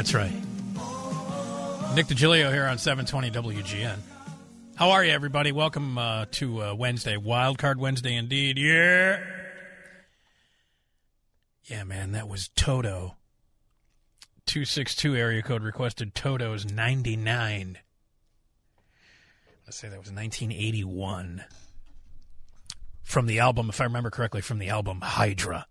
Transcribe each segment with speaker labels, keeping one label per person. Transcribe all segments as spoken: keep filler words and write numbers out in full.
Speaker 1: That's right. Nick DiGilio here on seven twenty W G N. How are you, everybody? Welcome uh, to uh, Wednesday, Wild Card Wednesday indeed. Yeah. Yeah, man, that was Toto. two six two area code requested Toto's ninety-nine. Let's say that was nineteen eighty-one. From the album, if I remember correctly, from the album Hydra.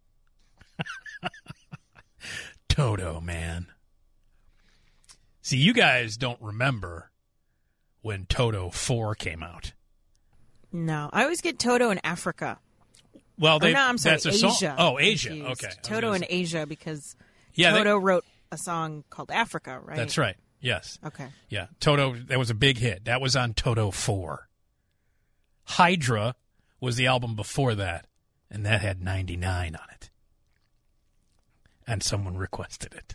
Speaker 1: Toto, man. See, you guys don't remember when Toto four came out.
Speaker 2: No, I always get Toto in Africa.
Speaker 1: Well, they,
Speaker 2: or no, I'm sorry,
Speaker 1: that's a
Speaker 2: Asia.
Speaker 1: Song. Oh, Asia.
Speaker 2: Confused.
Speaker 1: Okay.
Speaker 2: Toto in Asia because
Speaker 1: yeah,
Speaker 2: Toto
Speaker 1: they,
Speaker 2: wrote a song called Africa, right?
Speaker 1: That's right. Yes.
Speaker 2: Okay.
Speaker 1: Yeah, Toto, that was a big hit. That was on Toto four. Hydra was the album before that, and that had ninety-nine on it. And someone requested it.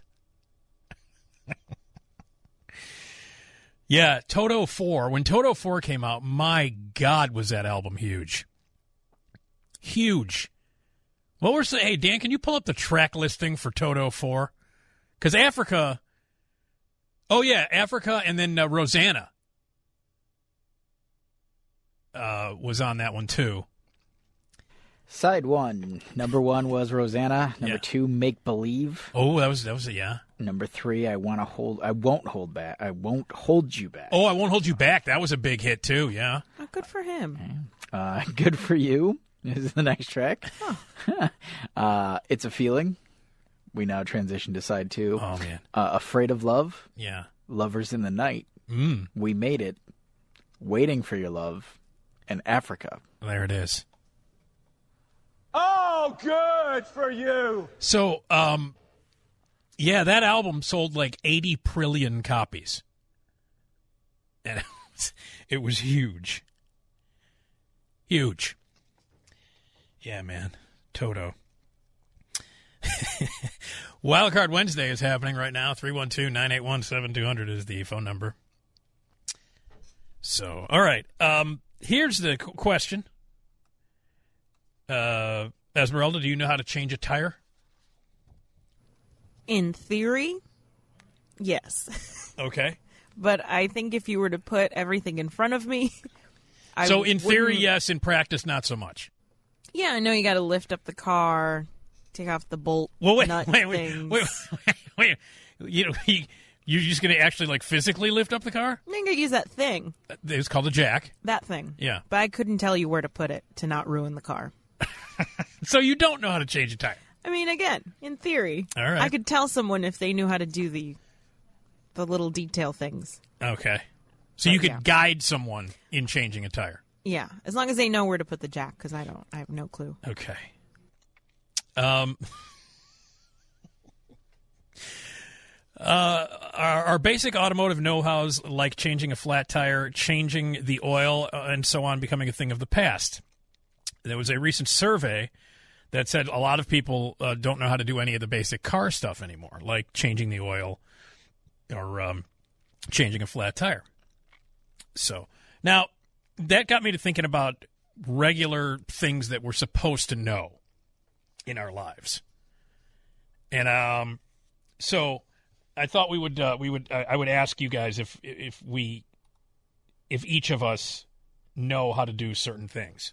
Speaker 1: Yeah, Toto four. When Toto four came out, my God, was that album huge. Huge. What we're saying, hey, Dan, can you pull up the track listing for Toto four? Because Africa, oh, yeah, Africa and then uh, Rosanna uh, was on that one, too.
Speaker 3: Side one. Number one was Rosanna. Number
Speaker 1: Yeah.
Speaker 3: two, Make Believe.
Speaker 1: Oh, that was, that was it, yeah.
Speaker 3: Number three, I want to hold. I won't hold back. I won't hold you back.
Speaker 1: Oh, I Won't Hold You Back. That was a big hit, too, yeah.
Speaker 2: Oh, good for him.
Speaker 3: Uh, Good for You is the next track.
Speaker 2: Huh.
Speaker 3: uh, It's a Feeling. We now transition to side two.
Speaker 1: Oh, man.
Speaker 3: Uh, Afraid of Love.
Speaker 1: Yeah.
Speaker 3: Lovers in the Night.
Speaker 1: Mm.
Speaker 3: We Made It. Waiting for Your Love. And Africa.
Speaker 1: There it is.
Speaker 4: Oh, good for you.
Speaker 1: So, um, yeah, that album sold like eighty trillion copies. And it was, it was huge. Huge. Yeah, man. Toto. Wildcard Wednesday is happening right now. three one two, nine eight one, seven two zero zero is the phone number. So, all right. Um, here's the qu- question. Uh, Esmeralda, do you know how to change a tire?
Speaker 2: In theory, yes.
Speaker 1: Okay.
Speaker 2: But I think if you were to put everything in front of me, I
Speaker 1: So in theory,
Speaker 2: wouldn't-
Speaker 1: yes. In practice, not so much.
Speaker 2: Yeah, I know you got to lift up the car, take off the bolt
Speaker 1: Well, wait,
Speaker 2: nut
Speaker 1: wait, wait,
Speaker 2: things.
Speaker 1: wait, wait, wait. You know, you, you're just going to actually like physically lift up the car?
Speaker 2: I'm going to use that thing,
Speaker 1: It's called a jack.
Speaker 2: that thing.
Speaker 1: Yeah.
Speaker 2: But I couldn't tell you where to put it to not ruin the car.
Speaker 1: So you don't know how to change a tire.
Speaker 2: I mean, again, in theory,
Speaker 1: All right.
Speaker 2: I could tell someone if they knew how to do the the little detail things.
Speaker 1: Okay. So
Speaker 2: But,
Speaker 1: you could
Speaker 2: yeah.
Speaker 1: guide someone in changing a tire.
Speaker 2: Yeah, as long as they know where to put the jack, because I don't. I have no clue.
Speaker 1: Okay. Um. Uh, our, our basic automotive know-hows, like changing a flat tire, changing the oil, uh, and so on, becoming a thing of the past. There was a recent survey that said a lot of people uh, don't know how to do any of the basic car stuff anymore, like changing the oil or um, changing a flat tire. So now that got me to thinking about regular things that we're supposed to know in our lives. And um, so I thought we would uh, we would uh, I would ask you guys if if we if each of us know how to do certain things.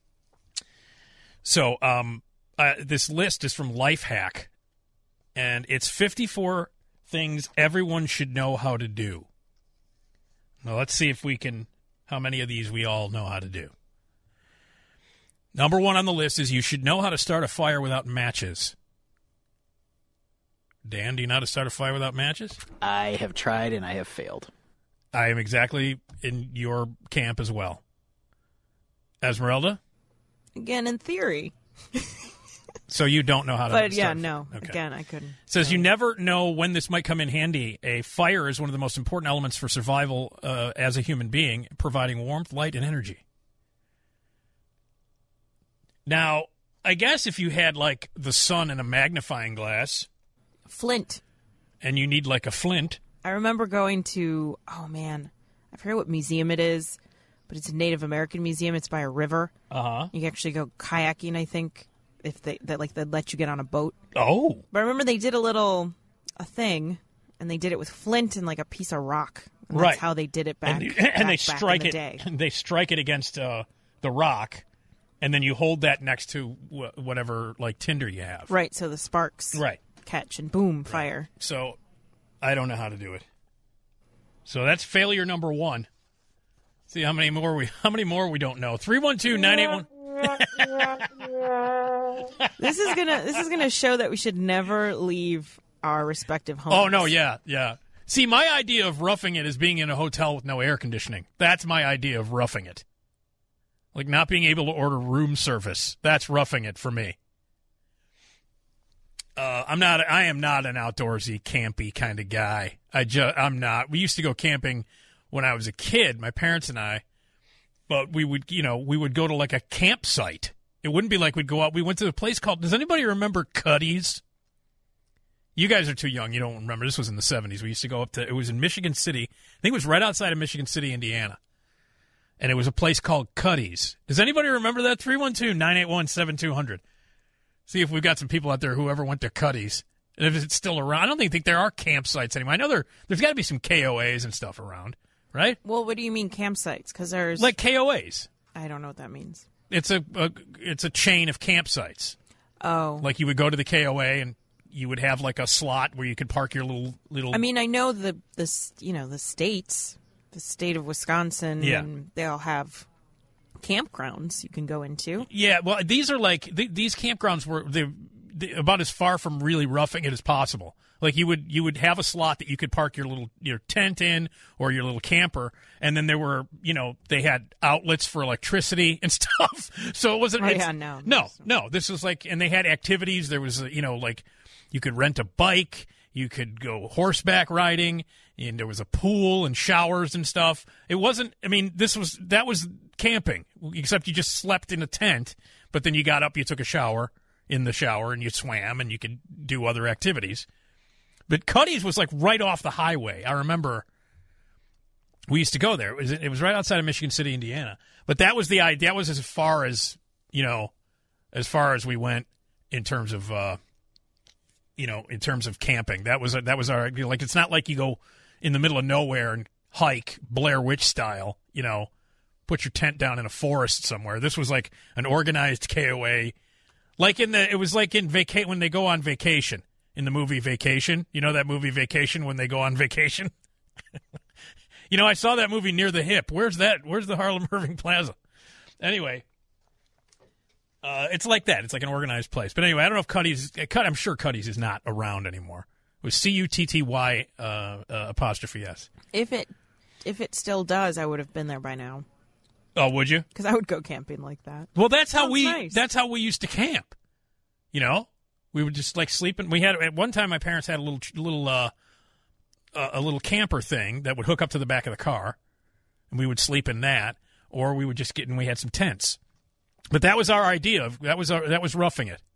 Speaker 1: So um, uh, this list is from Lifehack, and it's fifty-four things everyone should know how to do. Now let's see if we can how many of these we all know how to do. Number one on the list is you should know how to start a fire without matches. Dan, do you know how to start a fire without matches?
Speaker 3: I have tried and I have failed.
Speaker 1: I am exactly in your camp as well. Esmeralda?
Speaker 2: Again, in theory,
Speaker 1: So you don't know how to
Speaker 2: but yeah,
Speaker 1: start-
Speaker 2: no.
Speaker 1: Okay.
Speaker 2: Again, I couldn't.
Speaker 1: Says
Speaker 2: no.
Speaker 1: you never know when this might come in handy. A fire is one of the most important elements for survival uh, as a human being, providing warmth, light, and energy. Now, I guess if you had, like, the sun in a magnifying glass
Speaker 2: Flint.
Speaker 1: and you need, like, a flint.
Speaker 2: I remember going to, oh man, I forget what museum it is, but it's a Native American museum. It's by a river.
Speaker 1: Uh-huh.
Speaker 2: You can actually go kayaking, I think, if they that like they'd let you get on a boat.
Speaker 1: Oh.
Speaker 2: But I remember they did a little a thing and they did it with flint and like a piece of rock. And
Speaker 1: Right.
Speaker 2: That's how they did it back.
Speaker 1: and,
Speaker 2: back,
Speaker 1: and they
Speaker 2: back
Speaker 1: strike
Speaker 2: in
Speaker 1: it.
Speaker 2: the day.
Speaker 1: They strike it against uh, the rock, and then you hold that next to wh- whatever like tinder you have.
Speaker 2: Right. So the sparks
Speaker 1: Right.
Speaker 2: catch and boom, fire.
Speaker 1: So I don't know how to do it. So that's failure number one. See how many more we how many more we don't know. three one two, nine eight one
Speaker 2: This is gonna this is gonna show that we should never leave our respective homes.
Speaker 1: Oh no, yeah, yeah. See, my idea of roughing it is being in a hotel with no air conditioning. That's my idea of roughing it. Like not being able to order room service. That's roughing it for me. Uh, I'm not. I am not an outdoorsy, campy kind of guy. I just. I'm not. We used to go camping when I was a kid, my parents and I. But we would, you know, we would go to like a campsite. It wouldn't be like we'd go out. We went to a place called. Does anybody remember Cuddy's? You guys are too young. You don't remember. This was in the seventies. We used to go up to. It was in Michigan City. I think it was right outside of Michigan City, Indiana. And it was a place called Cuddy's. Does anybody remember that? three one two, nine eight one, seven two zero zero. See if we've got some people out there who ever went to Cuddy's. And if it's still around. I don't think, think there are campsites anymore. I know there, there's got to be some K O As and stuff around, right?
Speaker 2: Well, what do you mean campsites? Because there's
Speaker 1: Like K O As.
Speaker 2: I don't know what that means.
Speaker 1: It's a, a it's a chain of campsites.
Speaker 2: Oh,
Speaker 1: Like you would go to the K O A and you would have like a slot where you could park your little little.
Speaker 2: I mean, I know the the you know the states, the state of Wisconsin.
Speaker 1: Yeah.
Speaker 2: And they all have campgrounds you can go into.
Speaker 1: Yeah, well, these are like th- these campgrounds were they, they about as far from really roughing it as possible. Like you would you would have a slot that you could park your little your tent in or your little camper, and then there were you know they had outlets for electricity and stuff. So it wasn't.
Speaker 2: Oh,
Speaker 1: it's-
Speaker 2: yeah, no.
Speaker 1: no, no. This was like, and they had activities. There was you know like you could rent a bike, you could go horseback riding, and there was a pool and showers and stuff. It wasn't. I mean, this was that was camping, except you just slept in a tent, but then you got up, you took a shower in the shower, and you swam, and you could do other activities. But Cuddy's was like right off the highway. I remember we used to go there. It was, it was right outside of Michigan City, Indiana. But that was the idea. That was as far as, you know, as far as we went in terms of, uh, you know, in terms of camping. That was that was our like. It's not like you go in the middle of nowhere and hike Blair Witch style. You know, put your tent down in a forest somewhere. This was like an organized K O A. Like in the, it was like in vaca- when they go on vacation. In the movie Vacation. You know that movie Vacation when they go on vacation? You know, I saw that movie Near the Hip. Where's that? Where's the Harlem Irving Plaza? Anyway, uh, it's like that. It's like an organized place. But anyway, I don't know if Cuddy's, I'm sure Cuddy's is not around anymore. It was C U T T Y uh, uh, apostrophe S.
Speaker 2: If it if it still does, I would have been there by now.
Speaker 1: Oh, would you?
Speaker 2: Because I would go camping like that.
Speaker 1: Well, that's how
Speaker 2: Sounds
Speaker 1: we,
Speaker 2: nice.
Speaker 1: that's how we used to camp. You know? We would just like sleep in. We had at one time my parents had a little little uh, uh, a little camper thing that would hook up to the back of the car, and we would sleep in that, or we would just get and we had some tents. But that was our idea of that was our, that was roughing it.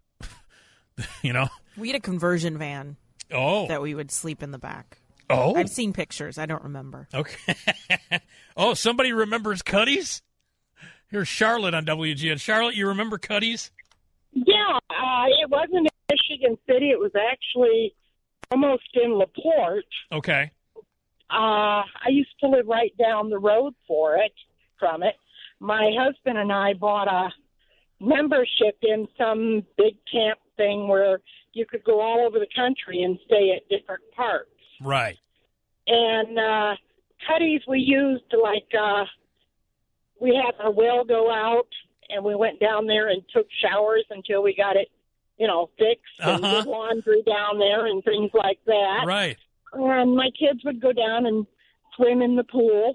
Speaker 1: You know.
Speaker 2: We had a conversion van
Speaker 1: Oh.
Speaker 2: that we would sleep in the back.
Speaker 1: Oh.
Speaker 2: I've seen pictures. I don't remember.
Speaker 1: Okay. Oh, somebody remembers Cuddy's? Here's Charlotte on W G N. Charlotte, you remember Cuddy's?
Speaker 5: Yeah, uh, it wasn't in Michigan City. It was actually almost in LaPorte.
Speaker 1: Okay.
Speaker 5: Uh, I used to live right down the road for it, from it. My husband and I bought a membership in some big camp thing where you could go all over the country and stay at different parks.
Speaker 1: Right.
Speaker 5: And uh, Cuddy's we used like, uh, we had our well go out, and we went down there and took showers until we got it, you know, fixed and
Speaker 1: Uh-huh.
Speaker 5: did laundry down there and things like that.
Speaker 1: Right.
Speaker 5: And my kids would go down and swim in the pool.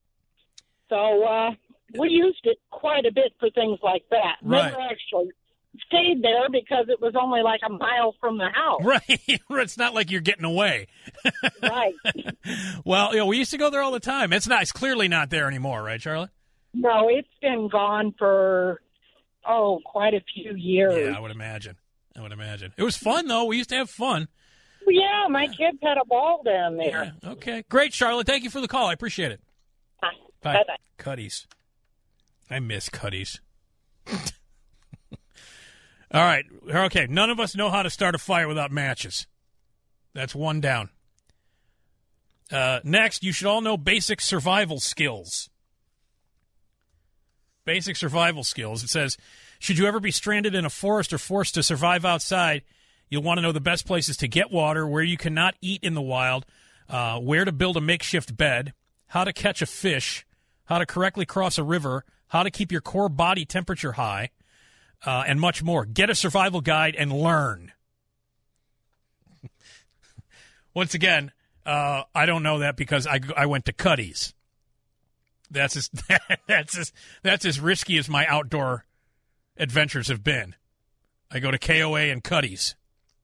Speaker 5: So uh, we used it quite a bit for things like that.
Speaker 1: Right.
Speaker 5: Never actually stayed there because it was only like a mile from the house.
Speaker 1: Right. It's not like you're getting away.
Speaker 5: Right.
Speaker 1: Well, you know, we used to go there all the time. It's not. It's clearly not there anymore, right, Charlotte?
Speaker 5: No, it's been gone for, oh, quite a few years.
Speaker 1: Yeah, I would imagine. I would imagine. It was fun, though. We used to have fun.
Speaker 5: Yeah, my kids had a ball down there.
Speaker 1: Yeah. Okay. Great, Charlotte. Thank you for the call. I appreciate it.
Speaker 5: Bye.
Speaker 1: Bye.
Speaker 5: Bye-bye.
Speaker 1: Cuddy's. I miss Cuddy's. All right. Okay. None of us know how to start a fire without matches. That's one down. Uh, next, you should all know basic survival skills. Basic survival skills. It says, should you ever be stranded in a forest or forced to survive outside, you'll want to know the best places to get water, where you cannot eat in the wild, uh, where to build a makeshift bed, how to catch a fish, how to correctly cross a river, how to keep your core body temperature high, uh, and much more. Get a survival guide and learn. Once again, uh, I don't know that because I, I went to Cuddy's. That's as that's as that's as risky as my outdoor adventures have been. I go to K O A and Cuddy's.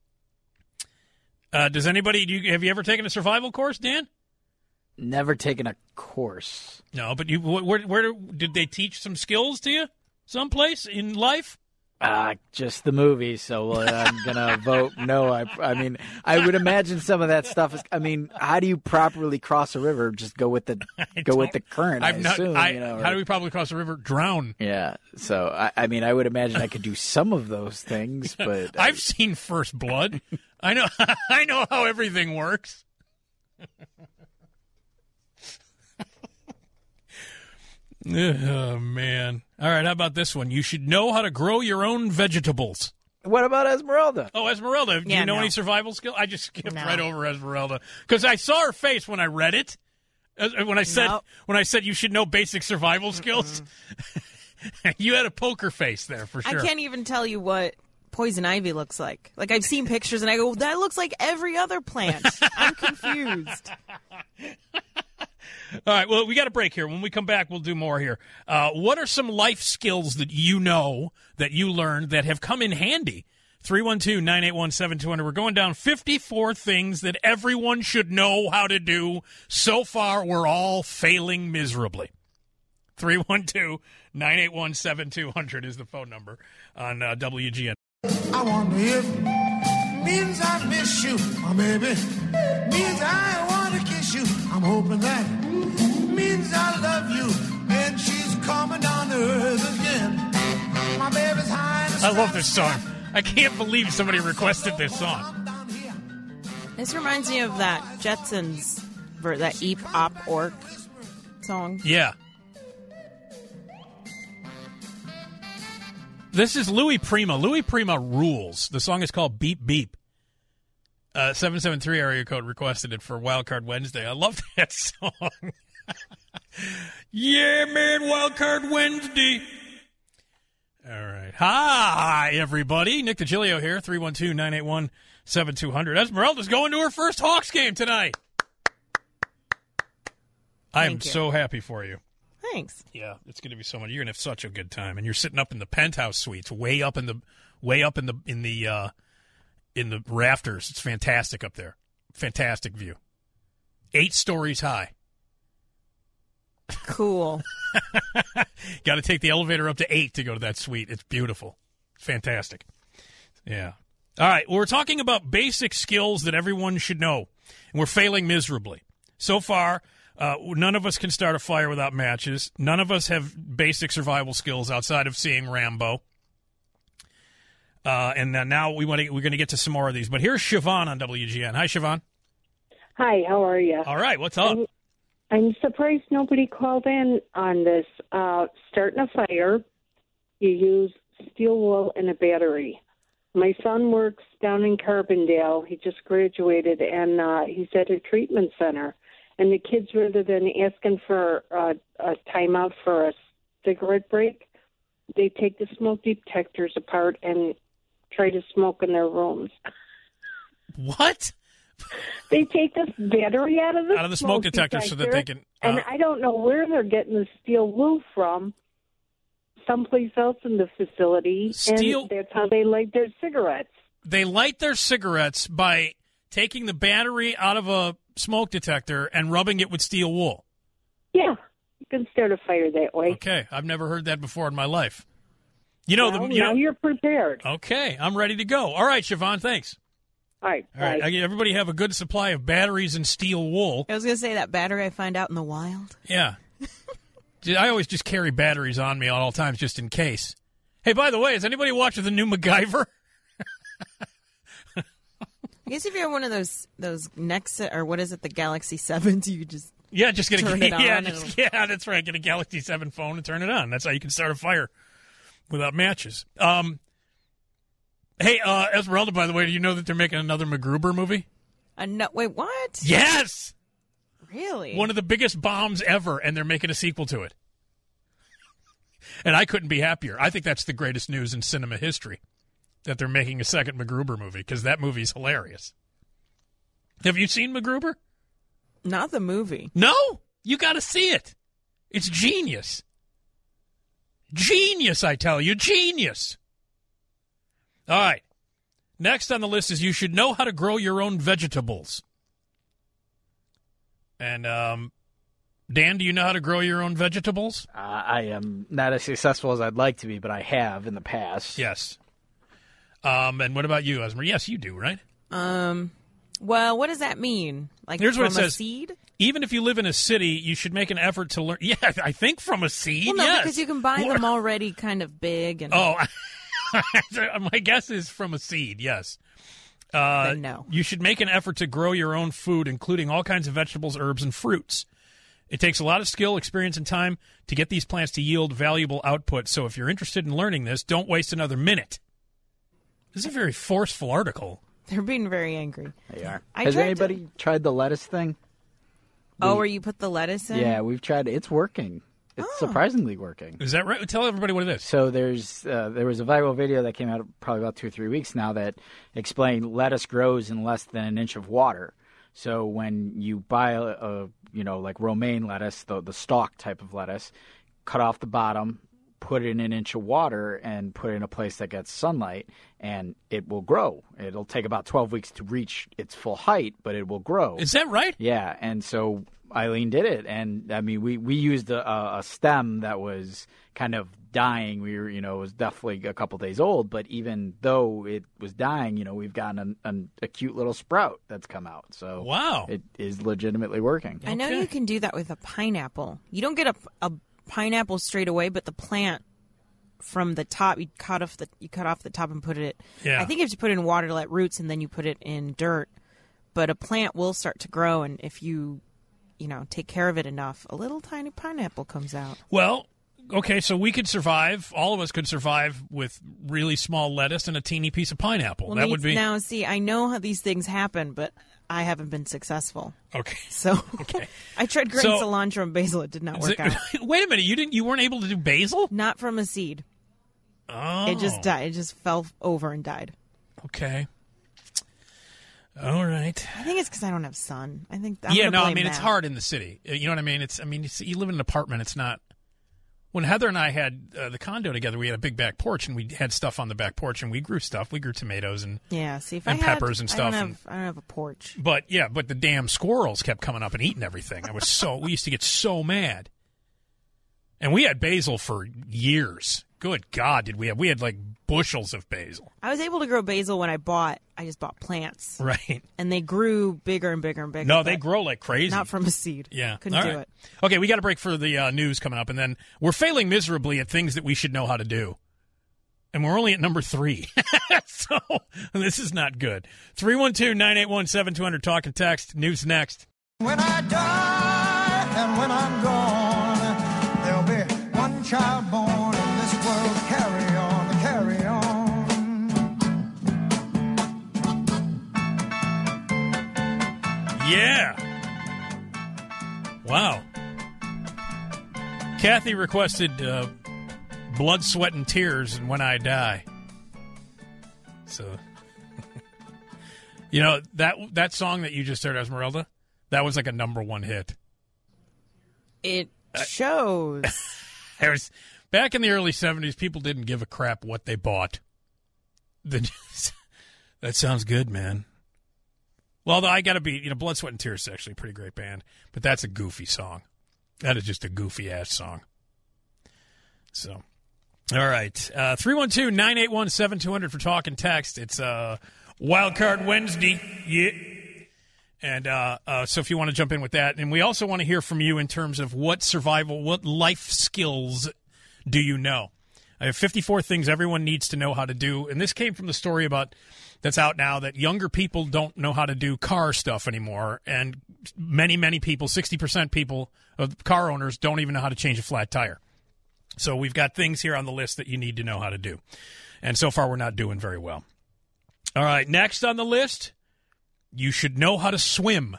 Speaker 1: Uh, does anybody? Do you, have you ever taken a survival course, Dan?
Speaker 3: Never taken a course.
Speaker 1: No, but you where where did they teach some skills to you? Someplace in life?
Speaker 3: Uh, just the movie, so uh, I'm going to vote no. I, I mean, I would imagine some of that stuff is, I mean, how do you properly cross a river? Just go with the go with the current,
Speaker 1: I've
Speaker 3: I
Speaker 1: not,
Speaker 3: assume.
Speaker 1: I,
Speaker 3: you know,
Speaker 1: how
Speaker 3: or,
Speaker 1: do we probably cross a river? Drown.
Speaker 3: Yeah, so, I, I mean, I would imagine I could do some of those things, but...
Speaker 1: I've
Speaker 3: I,
Speaker 1: seen First Blood. I know I know how everything works. Oh, man. All right, how about this one? You should know how to grow your own vegetables.
Speaker 3: What about Esmeralda?
Speaker 1: Oh, Esmeralda. Do
Speaker 2: Yeah,
Speaker 1: you know
Speaker 2: no.
Speaker 1: any survival skill? I just skipped
Speaker 2: No.
Speaker 1: right over Esmeralda because I saw her face when I read it. Uh, When I said
Speaker 2: No.
Speaker 1: when I said you should know basic survival skills, you had a poker face there for sure.
Speaker 2: I can't even tell you what poison ivy looks like. Like, I've seen pictures, and I go, that looks like every other plant. I'm confused.
Speaker 1: All right, well, we got a break here. When we come back, we'll do more here. Uh, what are some life skills that you know that you learned that have come in handy? three one two, nine eight one, seven two zero zero. We're going down fifty-four things that everyone should know how to do. So far, we're all failing miserably. three one two, nine eight one, seven two zero zero is the phone number on uh, W G N.
Speaker 6: I wonder if means I miss you, my baby. Means I want to kiss you. I'm hoping that means I love you, and she's coming down to earth again. My baby's high.
Speaker 1: I love this song. I can't believe somebody requested this song.
Speaker 2: This reminds me of that Jetsons, ver- that Eep Op Ork song.
Speaker 1: Yeah. This is Louis Prima. Louis Prima rules. The song is called Beep Beep. Uh, seven seven three area code requested it for Wildcard Wednesday. I love that song. Yeah, man, Wildcard Wednesday. All right. Hi, everybody. Nick DiGilio here, three one two, nine eight one, seven two zero zero. Esmeralda's going to her first Hawks game tonight. I am
Speaker 2: Thank you.
Speaker 1: so happy for you.
Speaker 2: Thanks.
Speaker 1: Yeah, it's going to be so much. You're going to have such a good time, and you're sitting up in the penthouse suites, way up in the, way up in the in the uh, in the rafters. It's fantastic up there. Fantastic view. Eight stories high.
Speaker 2: Cool.
Speaker 1: Got to take the elevator up to eight to go to that suite. It's beautiful. Fantastic. Yeah. All right. Well, we're talking about basic skills that everyone should know, and we're failing miserably. So far, uh, none of us can start a fire without matches. None of us have basic survival skills outside of seeing Rambo. Uh, and then now we want to, we're going to get to some more of these. But here's Siobhan on W G N. Hi, Siobhan.
Speaker 7: Hi, how are you?
Speaker 1: All right. What's up?
Speaker 7: I'm, I'm surprised nobody called in on this. Uh, starting a fire, you use steel wool and a battery. My son works down in Carbondale. He just graduated, and uh, he's at a treatment center. And the kids, rather than asking for uh, a timeout for a cigarette break, they take the smoke detectors apart and try to smoke in their rooms.
Speaker 1: What?
Speaker 7: They take this battery out of the
Speaker 1: Out of the smoke detector so that they can. Uh,
Speaker 7: and I don't know where they're getting the steel wool from. Someplace else in the facility,
Speaker 1: Steel-
Speaker 7: and that's how they light their cigarettes.
Speaker 1: they light their cigarettes by taking the battery out of a smoke detector and rubbing it with steel wool.
Speaker 7: Yeah, you can start a fire that way.
Speaker 1: Okay, I've never heard that before in my life. You know
Speaker 7: Well,
Speaker 1: the. You
Speaker 7: now
Speaker 1: know,
Speaker 7: you're prepared.
Speaker 1: okay, I'm ready to go. All right, Siobhan, thanks.
Speaker 7: All right,
Speaker 1: All right,
Speaker 7: bye.
Speaker 1: I- everybody have a good supply of batteries and steel wool.
Speaker 2: I was going to say that battery I find out in the wild.
Speaker 1: Yeah. I always just carry batteries on me at all times just in case. Hey, by the way, is anybody watching the new MacGyver?
Speaker 2: guess if you have one of those those Nexus or what is it, the Galaxy sevens, you could just
Speaker 1: Yeah, just get a
Speaker 2: turn it on
Speaker 1: yeah,
Speaker 2: and
Speaker 1: just,
Speaker 2: it'll-
Speaker 1: yeah, that's right. Get a Galaxy seven phone and turn it on. That's how you can start a fire without matches. Um, hey, uh, Esmeralda, by the way, do you know that they're making another MacGruber movie?
Speaker 2: Uh, no, wait, what?
Speaker 1: Yes,
Speaker 2: Really?
Speaker 1: one of the biggest bombs ever, and they're making a sequel to it. And I couldn't be happier. I think that's the greatest news in cinema history, that they're making a second MacGruber movie, because that movie's hilarious. Have you seen MacGruber?
Speaker 2: Not the movie.
Speaker 1: No, you got to see it. It's genius. Genius, I tell you, genius. All right. Next on the list is you should know how to grow your own vegetables. And, um, Dan, do you know how to grow your own vegetables?
Speaker 3: Uh, I am not as successful as I'd like to be, but I have in the past.
Speaker 1: Yes. Um, and what about you, Esmer? Yes, you do, right?
Speaker 2: Um, well, what does that mean? Like
Speaker 1: Here's
Speaker 2: from
Speaker 1: what it
Speaker 2: a
Speaker 1: says.
Speaker 2: seed?
Speaker 1: Even if you live in a city, you should make an effort to learn. Yeah, I think from a seed,
Speaker 2: Well, no,
Speaker 1: yes.
Speaker 2: because you can buy them already kind of big. And
Speaker 1: Oh, my guess is from a seed, yes. Uh,
Speaker 2: Then no.
Speaker 1: You should make an effort to grow your own food, including all kinds of vegetables, herbs, and fruits. It takes a lot of skill, experience, and time to get these plants to yield valuable output. So if you're interested in learning this, don't waste another minute. This is a very forceful article.
Speaker 2: They're being very angry.
Speaker 3: They are.
Speaker 2: I
Speaker 3: Has
Speaker 2: tried to-
Speaker 3: anybody tried the lettuce thing?
Speaker 2: Oh,
Speaker 3: We-
Speaker 2: where you put the lettuce in?
Speaker 3: Yeah, we've tried it. It's working. It's
Speaker 2: Oh.
Speaker 3: surprisingly working.
Speaker 1: Is that right? Tell everybody what it is.
Speaker 3: So there's uh, there was a viral video that came out probably about two or three weeks now that explained lettuce grows in less than an inch of water. So when you buy a, a you know like romaine lettuce, the the stalk type of lettuce, cut off the bottom, put it in an inch of water, and put it in a place that gets sunlight, and it will grow. It'll take about twelve weeks to reach its full height, but it will grow.
Speaker 1: Is that right?
Speaker 3: Yeah, and so Eileen did it, and I mean, we, we used a, a stem that was kind of dying. We were, you know, it was definitely a couple days old, but even though it was dying, you know, we've gotten an, an, a cute little sprout that's come out. So
Speaker 1: Wow.
Speaker 3: it is legitimately working.
Speaker 2: I know
Speaker 1: Okay.
Speaker 2: you can do that with a pineapple. You don't get a, a pineapple straight away, but the plant from the top, you cut off the you cut off the top and put it.
Speaker 1: Yeah.
Speaker 2: I think you have to put it in water to let roots, and then you put it in dirt. But a plant will start to grow, and if you, you know, take care of it enough, a little tiny pineapple comes out.
Speaker 1: Well, okay, so we could survive. All of us could survive with really small lettuce and a teeny piece of pineapple.
Speaker 2: Well,
Speaker 1: that
Speaker 2: needs-
Speaker 1: would be
Speaker 2: now. See, I know how these things happen, but I haven't been successful.
Speaker 1: okay.
Speaker 2: So
Speaker 1: Okay.
Speaker 2: I tried growing
Speaker 1: So-
Speaker 2: cilantro and basil. It did not
Speaker 1: Is
Speaker 2: work
Speaker 1: it-
Speaker 2: out.
Speaker 1: Wait a minute, you didn't? You weren't able to do basil?
Speaker 2: Not from a seed.
Speaker 1: Oh,
Speaker 2: It just died. It just fell over and died.
Speaker 1: Okay. All right.
Speaker 2: I think it's because I don't have sun. I think I'm
Speaker 1: yeah,
Speaker 2: gonna
Speaker 1: no, I
Speaker 2: blame
Speaker 1: mean it's
Speaker 2: that.
Speaker 1: hard in the city. Uh, You know what I mean? It's I mean it's, you live in an apartment. It's not. When Heather and I had uh, the condo together, we had a big back porch, and we had stuff on the back porch, and we grew stuff. We grew tomatoes and.
Speaker 2: Yeah, see if
Speaker 1: and
Speaker 2: I had,
Speaker 1: peppers and
Speaker 2: I
Speaker 1: stuff
Speaker 2: don't have,
Speaker 1: and-
Speaker 2: I don't have a porch.
Speaker 1: But yeah, but the damn squirrels kept coming up and eating everything. I was so we used to get so mad. And we had basil for years. Good God, did we have? We had like bushels of basil.
Speaker 2: I was able to grow basil when I bought. I just bought plants,
Speaker 1: Right.
Speaker 2: and they grew bigger and bigger and bigger.
Speaker 1: No, they
Speaker 2: but
Speaker 1: grow like crazy.
Speaker 2: Not from a seed.
Speaker 1: Yeah.
Speaker 2: couldn't
Speaker 1: All
Speaker 2: do
Speaker 1: right.
Speaker 2: it.
Speaker 1: Okay, we got a break for the uh, news coming up, and then we're failing miserably at things that we should know how to do. And we're only at number three. So this is not good. three one two, nine eight one, seven two zero zero, talk and text. News next.
Speaker 6: When I die and when I'm gone, there'll be one child born in this world. Carry on, carry on.
Speaker 1: Yeah. Wow. Kathy requested uh, Blood, Sweat, and Tears and When I Die. So, you know, that that song that you just heard, Esmeralda, that was like a number one hit.
Speaker 2: It shows.
Speaker 1: There was, back in the early seventies, people didn't give a crap what they bought. The, that sounds good, man. Well, I got to be, you know, Blood, Sweat, and Tears is actually a pretty great band, but that's a goofy song. That is just a goofy-ass song. So, all right. Uh, three one two, nine eight one, seven two zero zero for talk and text. It's uh, Wild Card Wednesday. Yeah. And uh, uh, so if you want to jump in with that. And we also want to hear from you in terms of what survival, what life skills do you know? I have fifty-four things everyone needs to know how to do. And this came from the story about that's out now that younger people don't know how to do car stuff anymore, and many, many people, sixty percent people of car owners don't even know how to change a flat tire. So we've got things here on the list that you need to know how to do. And so far, we're not doing very well. All right, next on the list, you should know how to swim.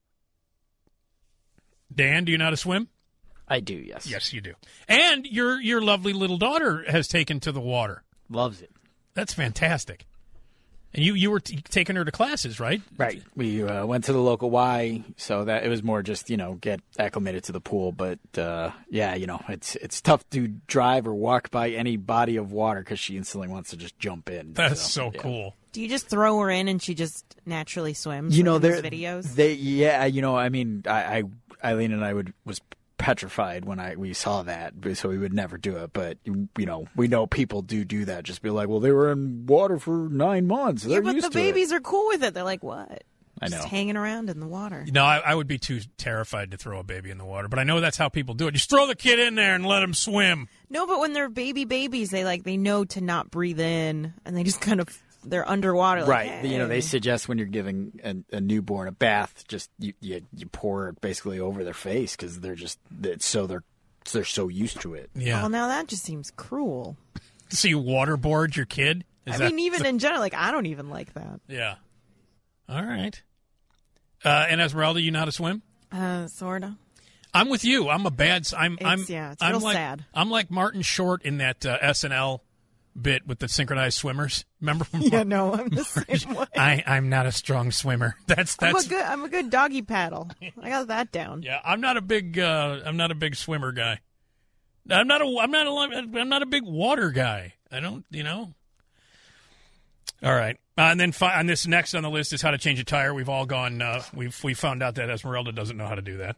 Speaker 1: Dan, do you know how to swim?
Speaker 3: I do, yes.
Speaker 1: Yes, you do. And your your lovely little daughter has taken to the water.
Speaker 3: Loves it.
Speaker 1: That's fantastic. And you, you were t- taking her to classes, right?
Speaker 3: Right. We uh, went to the local Y, so that it was more just, you know, get acclimated to the pool. But, uh, yeah, you know, it's it's tough to drive or walk by any body of water because she instantly wants to just jump in.
Speaker 1: That's so,
Speaker 3: so
Speaker 1: so
Speaker 3: yeah.
Speaker 1: cool.
Speaker 2: Do you just throw her in and she just naturally swims?
Speaker 3: You
Speaker 2: like
Speaker 3: know,
Speaker 2: in
Speaker 3: there
Speaker 2: those videos.
Speaker 3: They, yeah, you know, I mean, I, I Eileen and I would was petrified when I we saw that, so we would never do it. But you know, we know people do do that. Just be like, well, they were in water for nine months. They're
Speaker 2: Yeah, but
Speaker 3: used
Speaker 2: the
Speaker 3: to it.
Speaker 2: babies are cool with it. They're like, what?
Speaker 3: I know.
Speaker 2: Just hanging around in the water.
Speaker 1: No, I, I would be too terrified to throw a baby in the water, but I know that's how people do it. Just throw the kid in there and let him swim.
Speaker 2: No, but when they're baby babies, they like they know to not breathe in, and they just kind of they're underwater. Like,
Speaker 3: Right.
Speaker 2: hey.
Speaker 3: You know, they suggest when you're giving a, a newborn a bath, just you you, you pour it basically over their face because they're just it's so they're they're so used to it.
Speaker 1: Yeah.
Speaker 2: Well, now that just seems cruel.
Speaker 1: So you waterboard your kid? Is
Speaker 2: I
Speaker 1: that,
Speaker 2: mean, even in general, like I don't even like that.
Speaker 1: Yeah. All right. Uh, and Esmeralda, you know how to swim?
Speaker 2: Uh, sorta.
Speaker 1: I'm with you. I'm a bad. I'm.
Speaker 2: It's-
Speaker 1: I'm.
Speaker 2: yeah, it's
Speaker 1: I'm
Speaker 2: real
Speaker 1: like,
Speaker 2: sad.
Speaker 1: I'm like Martin Short in that uh, S N L bit with the synchronized swimmers. Remember? From
Speaker 2: Yeah, no, I'm the same way.
Speaker 1: I. I'm not a strong swimmer. That's
Speaker 2: I'm
Speaker 1: that's.
Speaker 2: a good. I'm a good doggy paddle. I got that down.
Speaker 1: Yeah, I'm not a big. Uh, I'm not a big swimmer guy. I'm not a. I'm not a. I'm not a big water guy. I don't. You know. All right, uh, and then fi- on this next on the list is how to change a tire. We've all gone. Uh, we've we found out that Esmeralda doesn't know how to do that.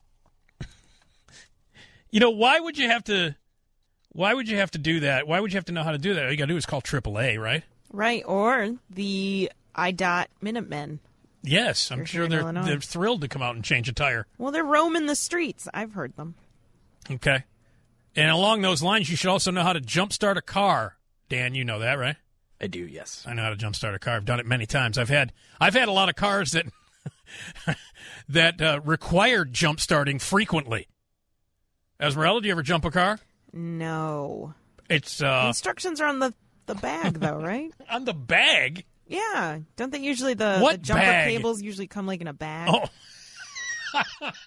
Speaker 1: You know, why would you have to? Why would you have to do that? Why would you have to know how to do that? All you got to do is call triple A, right?
Speaker 2: Right, or the I D O T Minutemen.
Speaker 1: Yes, I'm
Speaker 2: You're
Speaker 1: sure
Speaker 2: here in
Speaker 1: they're
Speaker 2: Illinois.
Speaker 1: they're thrilled to come out and change a tire.
Speaker 2: Well, they're roaming the streets. I've heard them.
Speaker 1: Okay, and along those lines, you should also know how to jumpstart a car. Dan, you know that, right?
Speaker 3: I do, yes.
Speaker 1: I know how to jumpstart a car. I've done it many times. I've had I've had a lot of cars that that uh, required jumpstarting frequently. Esmeralda, do you ever jump a car?
Speaker 2: No.
Speaker 1: It's uh,
Speaker 2: Instructions are on the, the bag, though, right?
Speaker 1: on the bag.
Speaker 2: Yeah. Don't they usually, the,
Speaker 1: What
Speaker 2: the jumper
Speaker 1: bag?
Speaker 2: cables usually come like in a bag?
Speaker 1: Oh.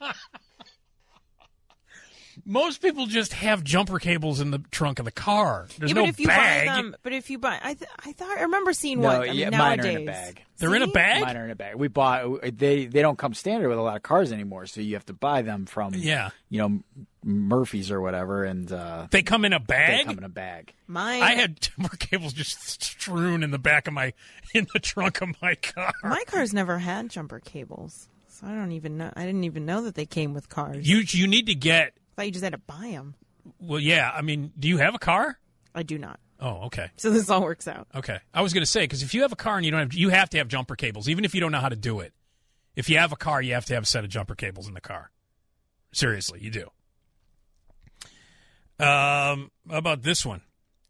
Speaker 1: Most people just have jumper cables in the trunk of the car. There's
Speaker 2: yeah,
Speaker 1: no
Speaker 2: but if you
Speaker 1: bag.
Speaker 2: buy them, but if you buy, I, th- I thought I remember seeing
Speaker 3: No,
Speaker 2: what I mean,
Speaker 3: yeah,
Speaker 2: nowadays.
Speaker 3: mine are in a bag.
Speaker 1: They're in a
Speaker 2: See?
Speaker 1: bag?
Speaker 3: Mine are in a bag. We bought they they don't come standard with a lot of cars anymore, so you have to buy them from
Speaker 1: Yeah.
Speaker 3: you know Murphy's or whatever, and uh,
Speaker 1: They come in a
Speaker 3: they
Speaker 1: bag?
Speaker 3: come in a bag.
Speaker 2: Mine,
Speaker 1: I had jumper cables just strewn in the back of my, in the trunk of my car.
Speaker 2: my car's never had jumper cables, so I don't even know. I didn't even know that they came with cars.
Speaker 1: You you need to get,
Speaker 2: I thought you just had to buy them.
Speaker 1: well, yeah, I mean, do you have a car?
Speaker 2: I do not.
Speaker 1: Oh, okay.
Speaker 2: So this all works out.
Speaker 1: Okay. I was going to say, because if you have a car and you don't have, you have to have jumper cables, even if you don't know how to do it. If you have a car, you have to have a set of jumper cables in the car. Seriously, you do. Um, how about this one?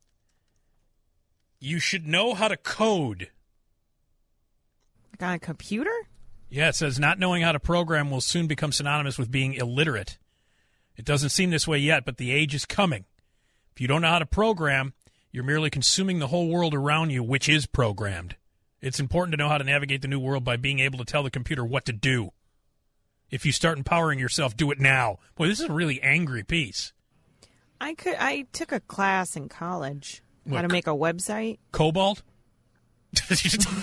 Speaker 1: You should know how to code.
Speaker 2: Like on a computer?
Speaker 1: Yeah, it says not knowing how to program will soon become synonymous with being illiterate. It doesn't seem this way yet, but the age is coming. If you don't know how to program, you're merely consuming the whole world around you, which is programmed. It's important to know how to navigate the new world by being able to tell the computer what to do. If you start empowering yourself, do it now. Boy, this is a really angry piece.
Speaker 2: I could. I took a class in college
Speaker 1: What,
Speaker 2: how to make a website.
Speaker 1: Cobalt? Do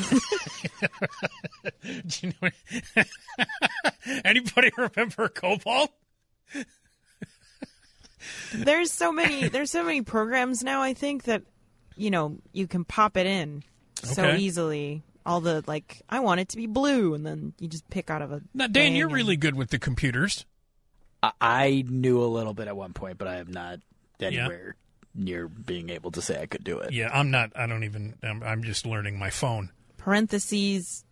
Speaker 1: you know, anybody remember Cobalt?
Speaker 2: There's so many. There's so many programs now. I think that you know you can pop it in so
Speaker 1: Okay.
Speaker 2: easily. All the like, I want it to be blue, and then you just pick out of a.
Speaker 1: Now, Dan,
Speaker 2: thing
Speaker 1: you're
Speaker 2: and-
Speaker 1: really good with the computers.
Speaker 3: I, I knew a little bit at one point, but I am not anywhere near being able to say I could do it.
Speaker 1: Yeah, I'm not. I don't even. I'm, I'm just learning my phone.
Speaker 2: parentheses,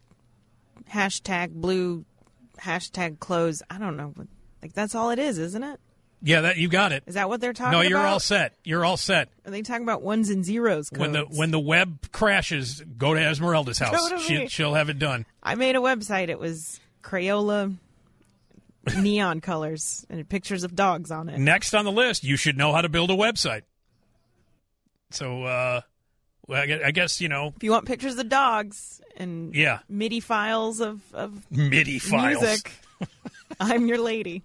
Speaker 2: hashtag blue, hashtag close. I don't know. Like that's all it is, isn't it?
Speaker 1: Yeah, that you got it.
Speaker 2: Is that what they're talking
Speaker 1: No,
Speaker 2: about?
Speaker 1: you're all set. You're all set.
Speaker 2: Are they talking about ones and zeros codes?
Speaker 1: When the when the web crashes, go to Esmeralda's house.
Speaker 2: Go to me.
Speaker 1: She, she'll have it done.
Speaker 2: I made a website. It was Crayola neon colors and pictures of dogs on it.
Speaker 1: Next on the list, you should know how to build a website. So, uh, well, I gue- I guess, you know,
Speaker 2: If you want pictures of dogs and
Speaker 1: yeah,
Speaker 2: MIDI files of, of
Speaker 1: MIDI files.
Speaker 2: music, I'm your lady.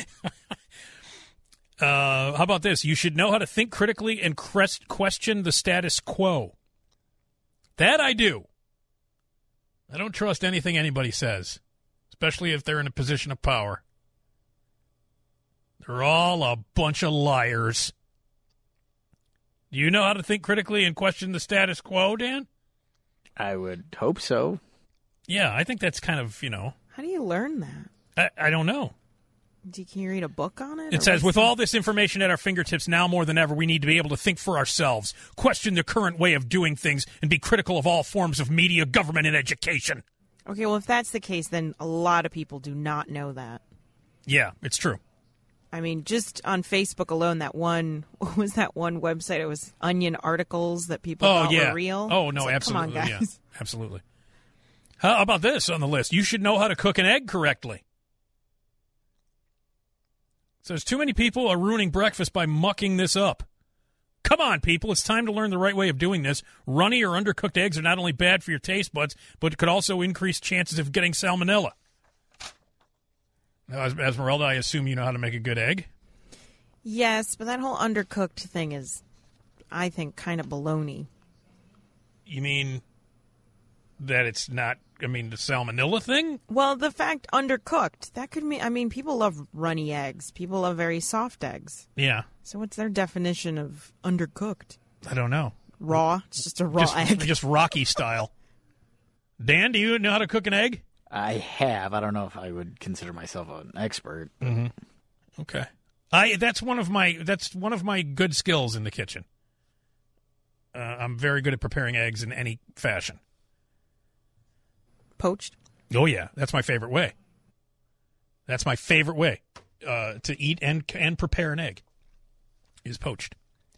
Speaker 1: Uh, how about this? You should know how to think critically and crest- question the status quo. That I do. I don't trust anything anybody says, especially if they're in a position of power. They're all a bunch of liars. Do you know how to think critically and question the status quo, Dan?
Speaker 3: I would hope so.
Speaker 1: Yeah, I think that's kind of, you know,
Speaker 2: How do you learn that?
Speaker 1: I, I don't know.
Speaker 2: Do you, can you read a book on it?
Speaker 1: It
Speaker 2: or
Speaker 1: says,
Speaker 2: what's
Speaker 1: with
Speaker 2: the-
Speaker 1: all this information at our fingertips now more than ever, we need to be able to think for ourselves, question the current way of doing things, and be critical of all forms of media, government, and education.
Speaker 2: Okay, well, if that's the case, then a lot of people do not know that.
Speaker 1: Yeah, it's true.
Speaker 2: I mean, just on Facebook alone, that one, what was that one website? It was Onion articles that people
Speaker 1: Oh,
Speaker 2: thought
Speaker 1: yeah.
Speaker 2: were real.
Speaker 1: Oh,
Speaker 2: It's
Speaker 1: no,
Speaker 2: like,
Speaker 1: absolutely.
Speaker 2: Come on,
Speaker 1: Yeah,
Speaker 2: guys.
Speaker 1: absolutely. How about this on the list? You should know how to cook an egg correctly. It says, too many people are ruining breakfast by mucking this up. Come on, people. It's time to learn the right way of doing this. Runny or undercooked eggs are not only bad for your taste buds, but could also increase chances of getting salmonella. Now, Es- Esmeralda, I assume you know how to make a good egg.
Speaker 2: Yes, but that whole undercooked thing is, I think, kind of baloney.
Speaker 1: You mean that it's not, I mean, the salmonella thing?
Speaker 2: Well, the fact undercooked, that could mean, I mean, people love runny eggs. People love very soft eggs.
Speaker 1: Yeah,
Speaker 2: So what's their definition of undercooked?
Speaker 1: I don't know.
Speaker 2: Raw? It's just a raw
Speaker 1: just,
Speaker 2: egg.
Speaker 1: just Rocky style. Dan, do you know how to cook an egg?
Speaker 3: I have. I don't know if I would consider myself an expert. but-
Speaker 1: Okay. I that's one of my that's one of my good skills in the kitchen. Uh, I'm very good at preparing eggs in any fashion.
Speaker 2: Poached?
Speaker 1: Oh yeah, that's my favorite way. That's my favorite way uh, to eat and and prepare an egg is poached.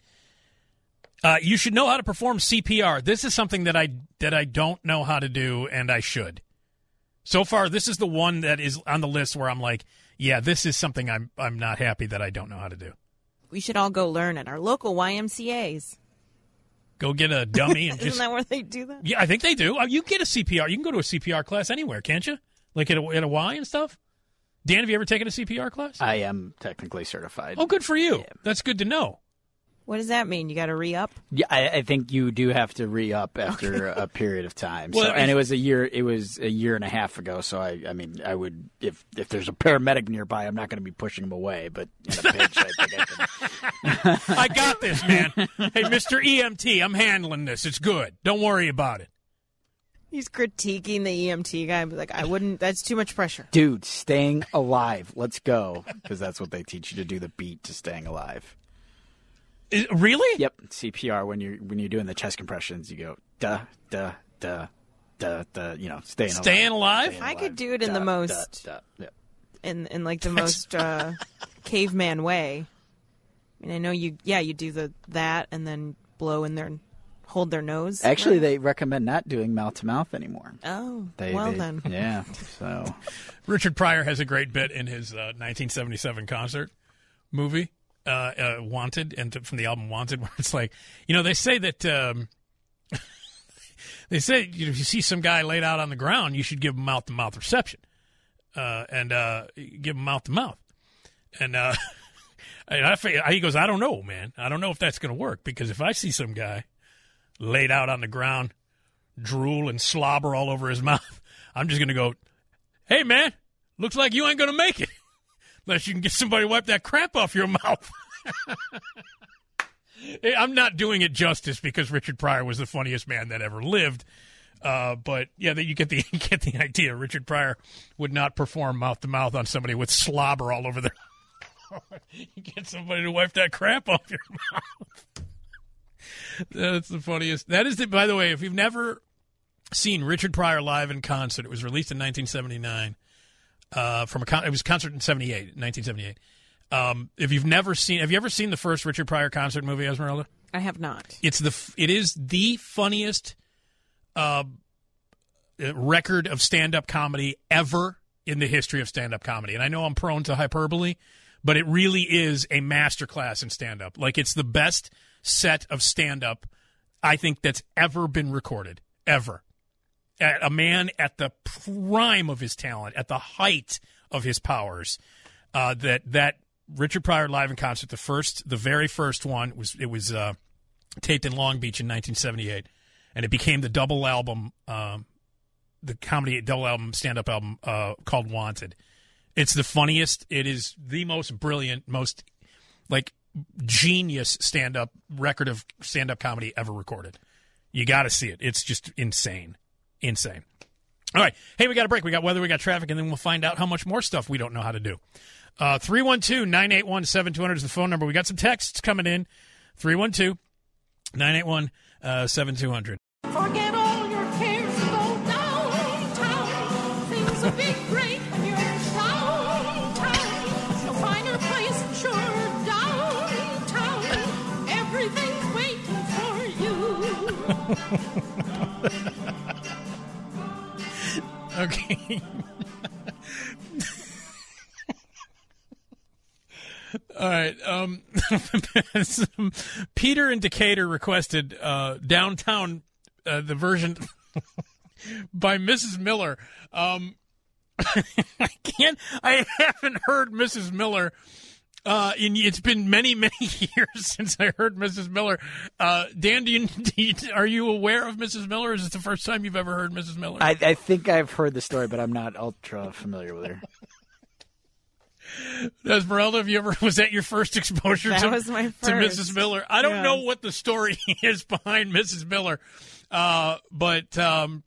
Speaker 1: Uh, you should know how to perform C P R. This is something that I that I don't know how to do, and I should. So far, this is the one that is on the list where I'm like, yeah, this is something I'm I'm not happy that I don't know how to do.
Speaker 2: We should all go learn at our local Y M C As.
Speaker 1: Go get a dummy and
Speaker 2: Isn't
Speaker 1: just
Speaker 2: that where they do that?
Speaker 1: yeah, I think they do. Uh, You get a C P R. You can go to a C P R class anywhere, can't you? Like at a, at a Y and stuff. Dan, have you ever taken a C P R class?
Speaker 3: I am technically certified.
Speaker 1: Oh, good for you. That's good to know.
Speaker 2: What does that mean? You got to re-up?
Speaker 3: Yeah, I, I think you do have to re-up after a period of time.
Speaker 1: Well,
Speaker 3: So, and
Speaker 1: if-
Speaker 3: it was a year. It was a year and a half ago. So I, I mean, I would if if there's a paramedic nearby, I'm not going to be pushing him away. But in a pinch, I think I can.
Speaker 1: I got this, man. Hey, Mister E M T, I'm handling this. It's good. Don't worry about it.
Speaker 2: He's critiquing the E M T guy. But like, I wouldn't. That's too much pressure.
Speaker 3: Dude, staying alive. Let's go, because that's what they teach you to do. The beat to staying alive.
Speaker 1: Is- really?
Speaker 3: Yep, C P R. When you're when you're doing the chest compressions, you go duh duh duh duh duh. You know, staying
Speaker 1: Staying alive?
Speaker 3: Staying
Speaker 2: I could
Speaker 3: alive.
Speaker 2: do it in the
Speaker 3: Duh,
Speaker 2: most-
Speaker 3: duh, duh. Yep.
Speaker 2: In in like the most uh, caveman way. I mean, I know you. Yeah, you do the that and then blow in there and hold their nose.
Speaker 3: Actually,
Speaker 2: right?
Speaker 3: they recommend not doing mouth to mouth anymore.
Speaker 2: Oh,
Speaker 3: They,
Speaker 2: well
Speaker 3: they-
Speaker 2: then.
Speaker 3: yeah. So
Speaker 1: Richard Pryor has a great bit in his uh, nineteen seventy-seven concert movie, uh, uh, Wanted, and to, from the album Wanted, where it's like, you know, they say that um, they say you know, if you see some guy laid out on the ground, you should give him mouth to mouth reception, uh, and uh, give him mouth to mouth. And uh, and I, fig- he goes, I don't know, man. I don't know if that's going to work, because if I see some guy laid out on the ground, drool and slobber all over his mouth, I'm just going to go, hey, man, looks like you ain't going to make it unless you can get somebody to wipe that crap off your mouth. I'm not doing it justice, because Richard Pryor was the funniest man that ever lived. Uh, but, yeah, that you get the you get the idea. Richard Pryor would not perform mouth-to-mouth on somebody with slobber all over their You get somebody to wipe that crap off your mouth. That's the funniest. That is the, by the way, if you've never seen Richard Pryor live in concert, it was released in nineteen seventy-nine. Uh, from a con- it was a concert in seventy-eight, nineteen seventy-eight. Um, if you've never seen, have you ever seen the first Richard Pryor concert movie, Esmeralda?
Speaker 2: I have not.
Speaker 1: It's the it is the funniest uh, record of stand-up comedy ever in the history of stand-up comedy. And I know I'm prone to hyperbole, but it really is a masterclass in stand-up. Like, it's the best set of stand-up I think that's ever been recorded, ever. A man at the prime of his talent, at the height of his powers, uh, that that Richard Pryor live in concert, the first, the very first one was it was uh, taped in Long Beach in nineteen seventy-eight, and it became the double album, um, the comedy double album, stand-up album uh, called Wanted. It's the funniest. It is the most brilliant, most like genius stand-up record of stand-up comedy ever recorded. You got to see it. It's just insane. Insane. All right. Hey, we got a break. We got weather, we got traffic, and then we'll find out how much more stuff we don't know how to do. Uh, three one two, nine eight one, seven two zero zero is the phone number. We got some texts coming in. three one two, nine eight one, seven two zero zero.
Speaker 8: Forget all your cares and go downtown. Things will be great when you're downtown. You'll find your place sure downtown. Everything's waiting for you.
Speaker 1: Okay. All right. Um, Peter in Decatur requested uh, downtown uh, the version by Missus Miller. Um, I can't. I haven't heard Missus Miller. Uh, in, it's been many, many years since I heard Missus Miller. Uh, Dan, do you, do you, are you aware of Missus Miller? Is it the first time you've ever heard Missus Miller?
Speaker 3: I, I think I've heard the story, but I'm not ultra familiar with her.
Speaker 1: Esmeralda, have you ever, was that your first exposure
Speaker 2: that
Speaker 1: to,
Speaker 2: was my first.
Speaker 1: to Missus Miller? I don't
Speaker 2: yeah.
Speaker 1: know what the story is behind Missus Miller, uh, but um,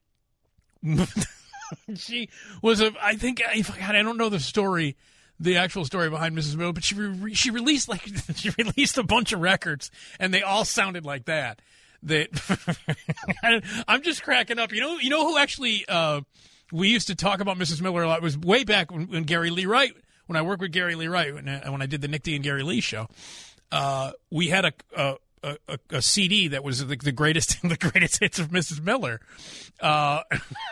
Speaker 1: she was a, I think, I, God, I don't know the story, the actual story behind Missus Miller, but she re- she released like she released a bunch of records, and they all sounded like that. That I'm just cracking up. You know, you know who actually uh, we used to talk about Missus Miller a lot. It was way back when, when Gary Lee Wright. When I worked with Gary Lee Wright, when I, when I did the Nick D and Gary Lee show, uh, we had a a, a a C D that was the, the greatest the greatest hits of Missus Miller, uh,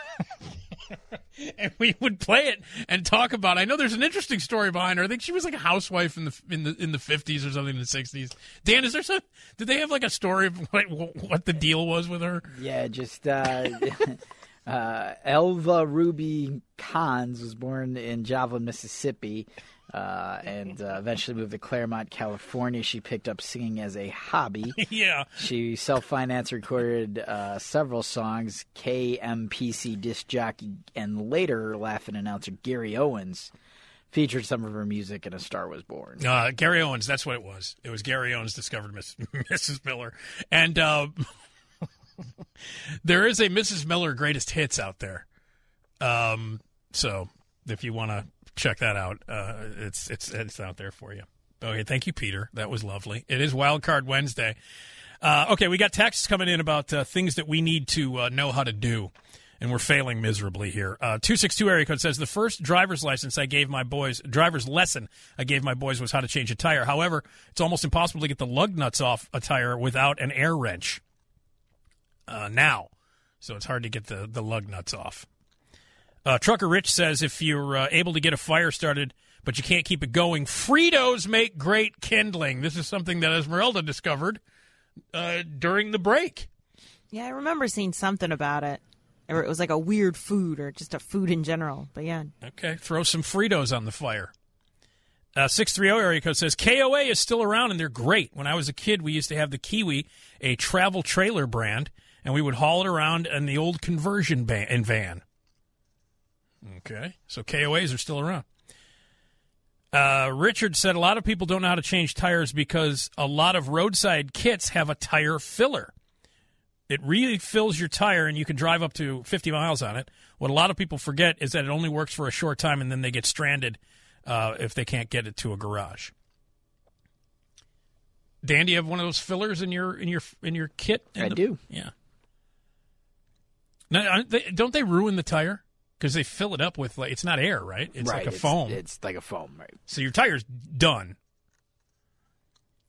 Speaker 1: and we would play it and talk about it. I know there's an interesting story behind her. I think she was like a housewife in the in the in the fifties or something in the sixties. Dan, is there some? Did they have like a story of what, what the deal was with her?
Speaker 3: Yeah, just. Uh... Uh, Elva Ruby Cons was born in Joplin, Mississippi, uh, and uh, eventually moved to Claremont, California. She picked up singing as a hobby.
Speaker 1: Yeah.
Speaker 3: She self-financed, recorded uh, several songs. K M P C disc jockey and later Laughing announcer Gary Owens featured some of her music in A Star Was Born.
Speaker 1: Uh, Gary Owens, that's what it was. It was Gary Owens discovered Miss, Missus Miller. And... Uh, there is a Missus Miller greatest hits out there, um, so if you want to check that out, uh, it's it's it's out there for you. Okay, thank you, Peter. That was lovely. It is Wild Card Wednesday. Uh, okay, we got texts coming in about uh, things that we need to uh, know how to do, and we're failing miserably here. Uh, two six two area code says the first driver's license I gave my boys, driver's lesson I gave my boys was how to change a tire. However, it's almost impossible to get the lug nuts off a tire without an air wrench. Uh, now, so it's hard to get the, the lug nuts off. Uh, Trucker Rich says if you're uh, able to get a fire started, but you can't keep it going, Fritos make great kindling. This is something that Esmeralda discovered uh, during the break.
Speaker 2: Yeah, I remember seeing something about it. Or it was like a weird food or just a food in general. But yeah.
Speaker 1: Okay, throw some Fritos on the fire. Uh, six three zero area code says K O A is still around and they're great. When I was a kid, we used to have the Kiwi, a travel trailer brand, and we would haul it around in the old conversion van. van. Okay, so K O As are still around. Uh, Richard said a lot of people don't know how to change tires because a lot of roadside kits have a tire filler. It really fills your tire, and you can drive up to fifty miles on it. What a lot of people forget is that it only works for a short time, and then they get stranded uh, if they can't get it to a garage. Dan, do you have one of those fillers in your in your in your kit? In
Speaker 3: I
Speaker 1: the,
Speaker 3: do.
Speaker 1: Yeah. Now, they, don't they ruin the tire because they fill it up with like it's not air, right? It's
Speaker 3: right,
Speaker 1: like a
Speaker 3: it's,
Speaker 1: foam.
Speaker 3: It's like a foam, right?
Speaker 1: So your tire's done.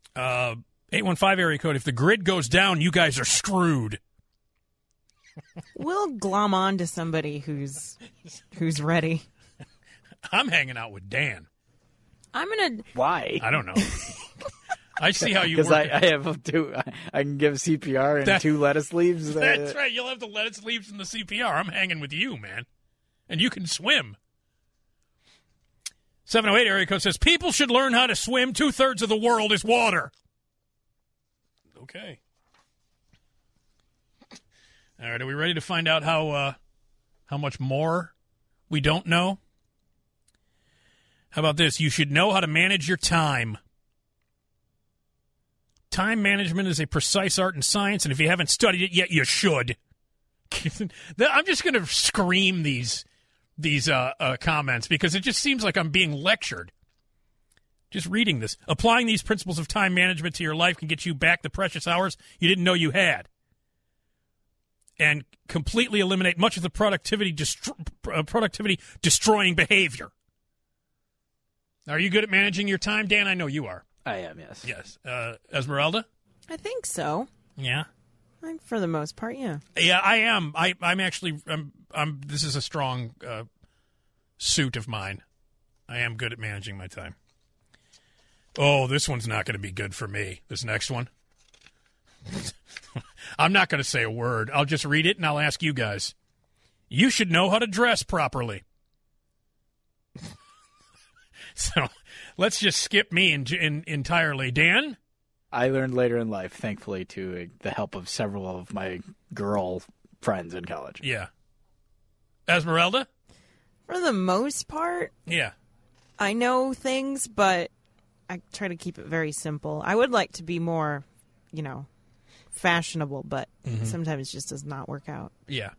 Speaker 1: Uh, eight one five area code. If the grid goes down, you guys are screwed.
Speaker 2: We'll glom on to somebody who's who's ready.
Speaker 1: I'm hanging out with Dan.
Speaker 2: I'm gonna.
Speaker 3: Why?
Speaker 1: I don't know. I see how you
Speaker 3: Because
Speaker 1: work.
Speaker 3: I, I have two. I, I can give C P R and
Speaker 1: That-
Speaker 3: two lettuce leaves. uh,
Speaker 1: That's right. You'll have the lettuce leaves and the C P R. I'm hanging with you, man. And you can swim. seven oh eight area code says, people should learn how to swim. Two-thirds of the world is water. Okay. All right, are we ready to find out how uh, how much more we don't know? How about this? You should know how to manage your time. Time management is a precise art and science, and if you haven't studied it yet, you should. I'm just going to scream these these uh, uh, comments because it just seems like I'm being lectured. Just reading this. Applying these principles of time management to your life can get you back the precious hours you didn't know you had. And completely eliminate much of the productivity destro- uh, productivity destroying behavior. Are you good at managing your time, Dan? I know you are.
Speaker 3: I am, yes.
Speaker 1: Yes. Uh, Esmeralda?
Speaker 2: I think so.
Speaker 1: Yeah.
Speaker 2: I think for the most part, yeah.
Speaker 1: Yeah, I am. I, I'm actually. I'm. I'm. This is a strong uh, suit of mine. I am good at managing my time. Oh, this one's not going to be good for me. This next one. I'm not going to say a word. I'll just read it and I'll ask you guys. You should know how to dress properly. So let's just skip me in, in, entirely. Dan?
Speaker 3: I learned later in life, thankfully, to uh, the help of several of my girl friends in college.
Speaker 1: Yeah. Esmeralda?
Speaker 2: For the most part,
Speaker 1: Yeah.
Speaker 2: I know things, but I try to keep it very simple. I would like to be more, you know, fashionable, but sometimes it just does not work out.
Speaker 1: Yeah.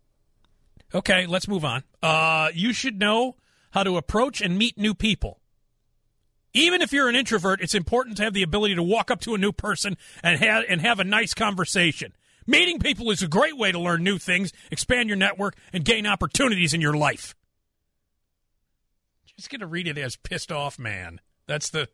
Speaker 1: Okay, let's move on. Uh, you should know how to approach and meet new people. Even if you're an introvert, it's important to have the ability to walk up to a new person and have, and have a nice conversation. Meeting people is a great way to learn new things, expand your network, and gain opportunities in your life. Just going to read it as pissed off man. That's the...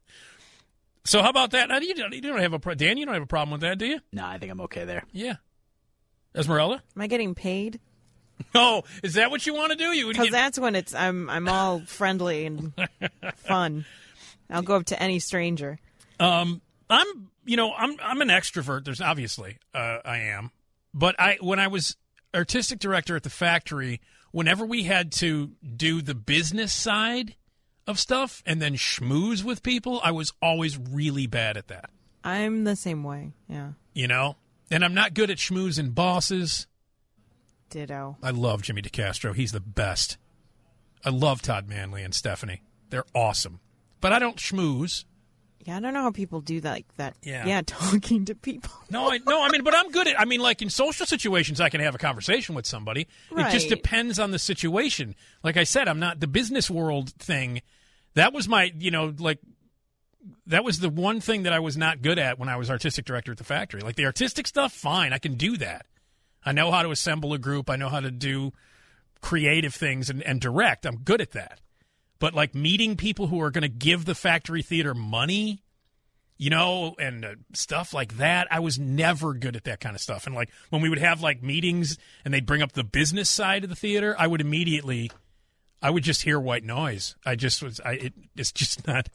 Speaker 1: So how about that? Now, you, don't, you don't have a pro- Dan, you don't have a problem with that, do you?
Speaker 3: No, I think I'm okay there.
Speaker 1: Yeah. Esmeralda?
Speaker 2: Am I getting paid?
Speaker 1: Oh, is that what you want to do? You would
Speaker 2: Because
Speaker 1: get...
Speaker 2: that's when it's I'm I'm all friendly and fun. I'll go up to any stranger.
Speaker 1: Um, I'm, you know, I'm I'm an extrovert. There's obviously uh, I am, but I when I was artistic director at the factory, whenever we had to do the business side of stuff and then schmooze with people, I was always really bad at that.
Speaker 2: I'm the same way. Yeah.
Speaker 1: You know, and I'm not good at schmoozing bosses.
Speaker 2: Ditto.
Speaker 1: I love Jimmy DeCastro. He's the best. I love Todd Manley and Stephanie. They're awesome. But I don't schmooze.
Speaker 2: Yeah, I don't know how people do that. Like that.
Speaker 1: Yeah.
Speaker 2: Yeah, talking to people.
Speaker 1: No, I no, I mean, but I'm good at. I mean, like in social situations, I can have a conversation with somebody. It just
Speaker 2: Right.
Speaker 1: depends on the situation. Like I said, I'm not the business world thing. That was my, you know, like that was the one thing that I was not good at when I was artistic director at the factory. Like the artistic stuff, fine, I can do that. I know how to assemble a group. I know how to do creative things and, and direct. I'm good at that. But like meeting people who are going to give the factory theater money, you know, and uh, stuff like that, I was never good at that kind of stuff. And like when we would have like meetings and they'd bring up the business side of the theater, I would immediately, I would just hear white noise. I just was, I it, it's just not,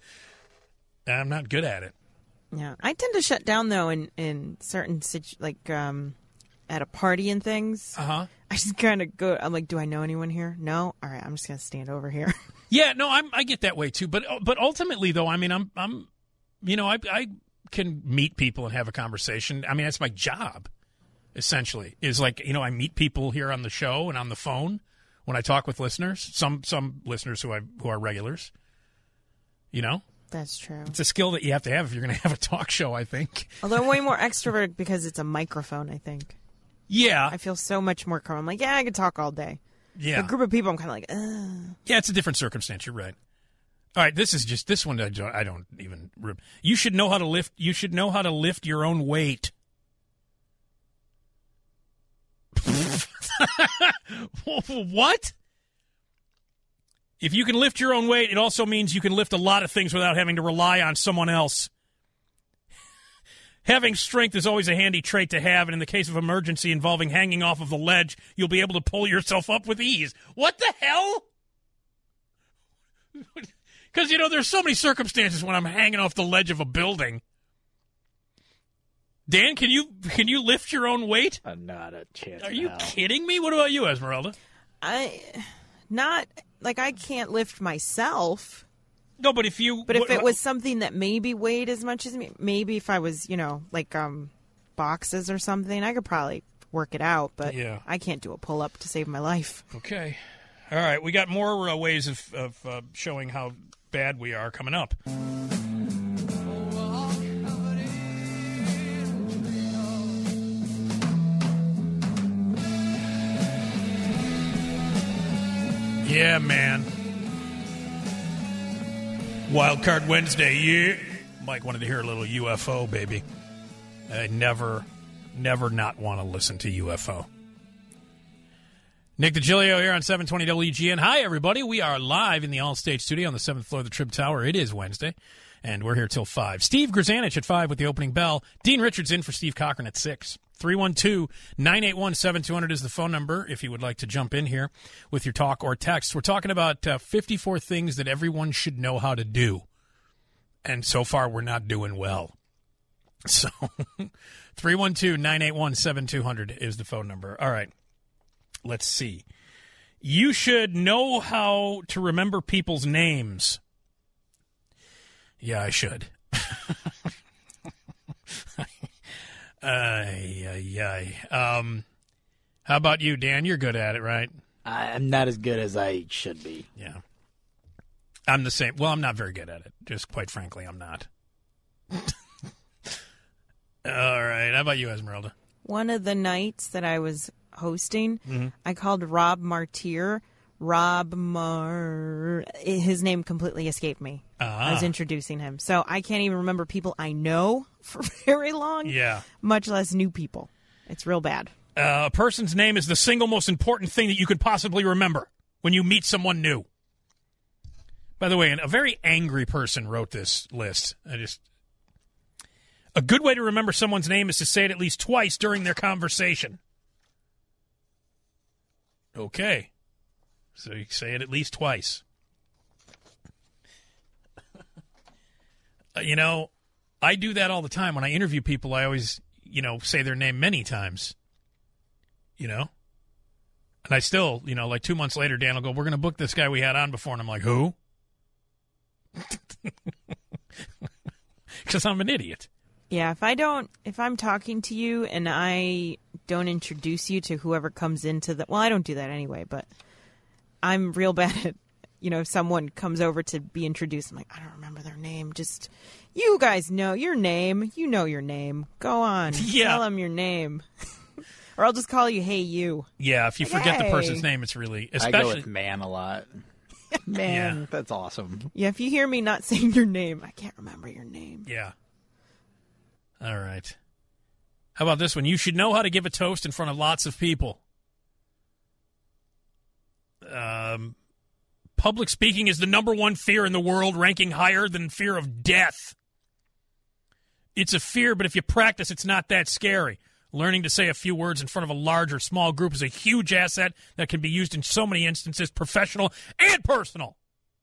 Speaker 1: I'm not good at it.
Speaker 2: Yeah, I tend to shut down though in in certain situ- like um at a party and things.
Speaker 1: Uh huh.
Speaker 2: I just kind of go. I'm like, do I know anyone here? No. All right, I'm just gonna stand over here.
Speaker 1: Yeah, no, I'm, I get that way too. But but ultimately, though, I mean, I'm I'm, you know, I I can meet people and have a conversation. I mean, that's my job, essentially. Is like, you know, I meet people here on the show and on the phone when I talk with listeners. Some some listeners who I who are regulars. You know,
Speaker 2: That's true.
Speaker 1: it's a skill that you have to have if you're going to have a talk show, I think.
Speaker 2: Although I'm way more extroverted because it's a microphone. I think
Speaker 1: Yeah,
Speaker 2: I feel so much more calm. I'm like, yeah, I could talk all day.
Speaker 1: yeah,
Speaker 2: A group of people, I'm kind of like, ugh.
Speaker 1: yeah. It's a different circumstance. You're right. All right, this is just this one. I don't, I don't even. You should know how to lift. You should know how to lift your own weight. What? If you can lift your own weight, it also means you can lift a lot of things without having to rely on someone else. Having strength is always a handy trait to have, and in the case of emergency involving hanging off of the ledge, you'll be able to pull yourself up with ease. What the hell? Because, you know, there's so many circumstances when I'm hanging off the ledge of a building. Dan, can you can you lift your own weight?
Speaker 3: Uh, not a chance.
Speaker 1: Are
Speaker 3: in
Speaker 1: you
Speaker 3: hell.
Speaker 1: kidding me? What about you, Esmeralda?
Speaker 2: I not like I can't lift myself.
Speaker 1: No, but if you...
Speaker 2: But if
Speaker 1: what-
Speaker 2: it was something that maybe weighed as much as me, maybe if I was, you know, like um, boxes or something, I could probably work it out. But
Speaker 1: Yeah.
Speaker 2: I can't do a pull up to save my life.
Speaker 1: Okay. All right. We got more uh, ways of, of uh, showing how bad we are coming up. Yeah, man. Wild Card Wednesday, yeah. Mike wanted to hear a little U F O, baby. I never, never not want to listen to U F O. Nick DiGilio here on seven twenty W G N. Hi, everybody. We are live in the All-State Studio on the seventh floor of the Trib Tower. It is Wednesday, and we're here till five. Steve Grzanich at five with the opening bell. Dean Richards in for Steve Cochran at six. three one two, nine eight one, seven two zero zero is the phone number if you would like to jump in here with your talk or text. We're talking about uh, fifty-four things that everyone should know how to do. And so far, we're not doing well. So, three one two, nine eight one, seven two zero zero is the phone number. All right. Let's see. You should know how to remember people's names. Yeah, I should. Ay, ay, ay. Um, how about you, Dan? You're good at it, right?
Speaker 3: I'm not as good as I should be.
Speaker 1: Yeah. I'm the same. Well, I'm not very good at it. Just quite frankly, I'm not. All right. How about you, Esmeralda?
Speaker 2: One of the nights that I was hosting, mm-hmm. I called Rob Martier. Rob Mar... His name completely escaped me.
Speaker 1: Ah.
Speaker 2: I was introducing him. So I can't even remember people I know for very long.
Speaker 1: Yeah.
Speaker 2: Much less new people. It's real bad.
Speaker 1: Uh, a person's name is the single most important thing that you could possibly remember when you meet someone new. By the way, a very angry person wrote this list. I just... A good way to remember someone's name is to say it at least twice during their conversation. Okay. So you say it at least twice. uh, you know, I do that all the time. When I interview people, I always, you know, say their name many times. You know? And I still, you know, like two months later, Dan will go, we're going to book this guy we had on before. And I'm like, who? Because I'm an idiot.
Speaker 2: Yeah, if I don't, if I'm talking to you and I don't introduce you to whoever comes into the, well, I don't do that anyway, but I'm real bad at, you know, if someone comes over to be introduced, I'm like, I don't remember their name. Just, you guys know your name. You know your name. Go on.
Speaker 1: Yeah.
Speaker 2: Tell them your name. Or I'll just call you, hey, you.
Speaker 1: Yeah, if you
Speaker 2: Like,
Speaker 1: forget the
Speaker 2: hey.
Speaker 1: person's name, it's really, especially.
Speaker 3: I go with man a lot. Man,
Speaker 1: Yeah.
Speaker 3: that's awesome.
Speaker 2: Yeah, if you hear me not saying your name, I can't remember your name.
Speaker 1: Yeah. All right. How about this one? You should know how to give a toast in front of lots of people. Um, public speaking is the number one fear in the world, ranking higher than fear of death. It's a fear, but if you practice, it's not that scary. Learning to say a few words in front of a large or small group is a huge asset that can be used in so many instances, professional and personal.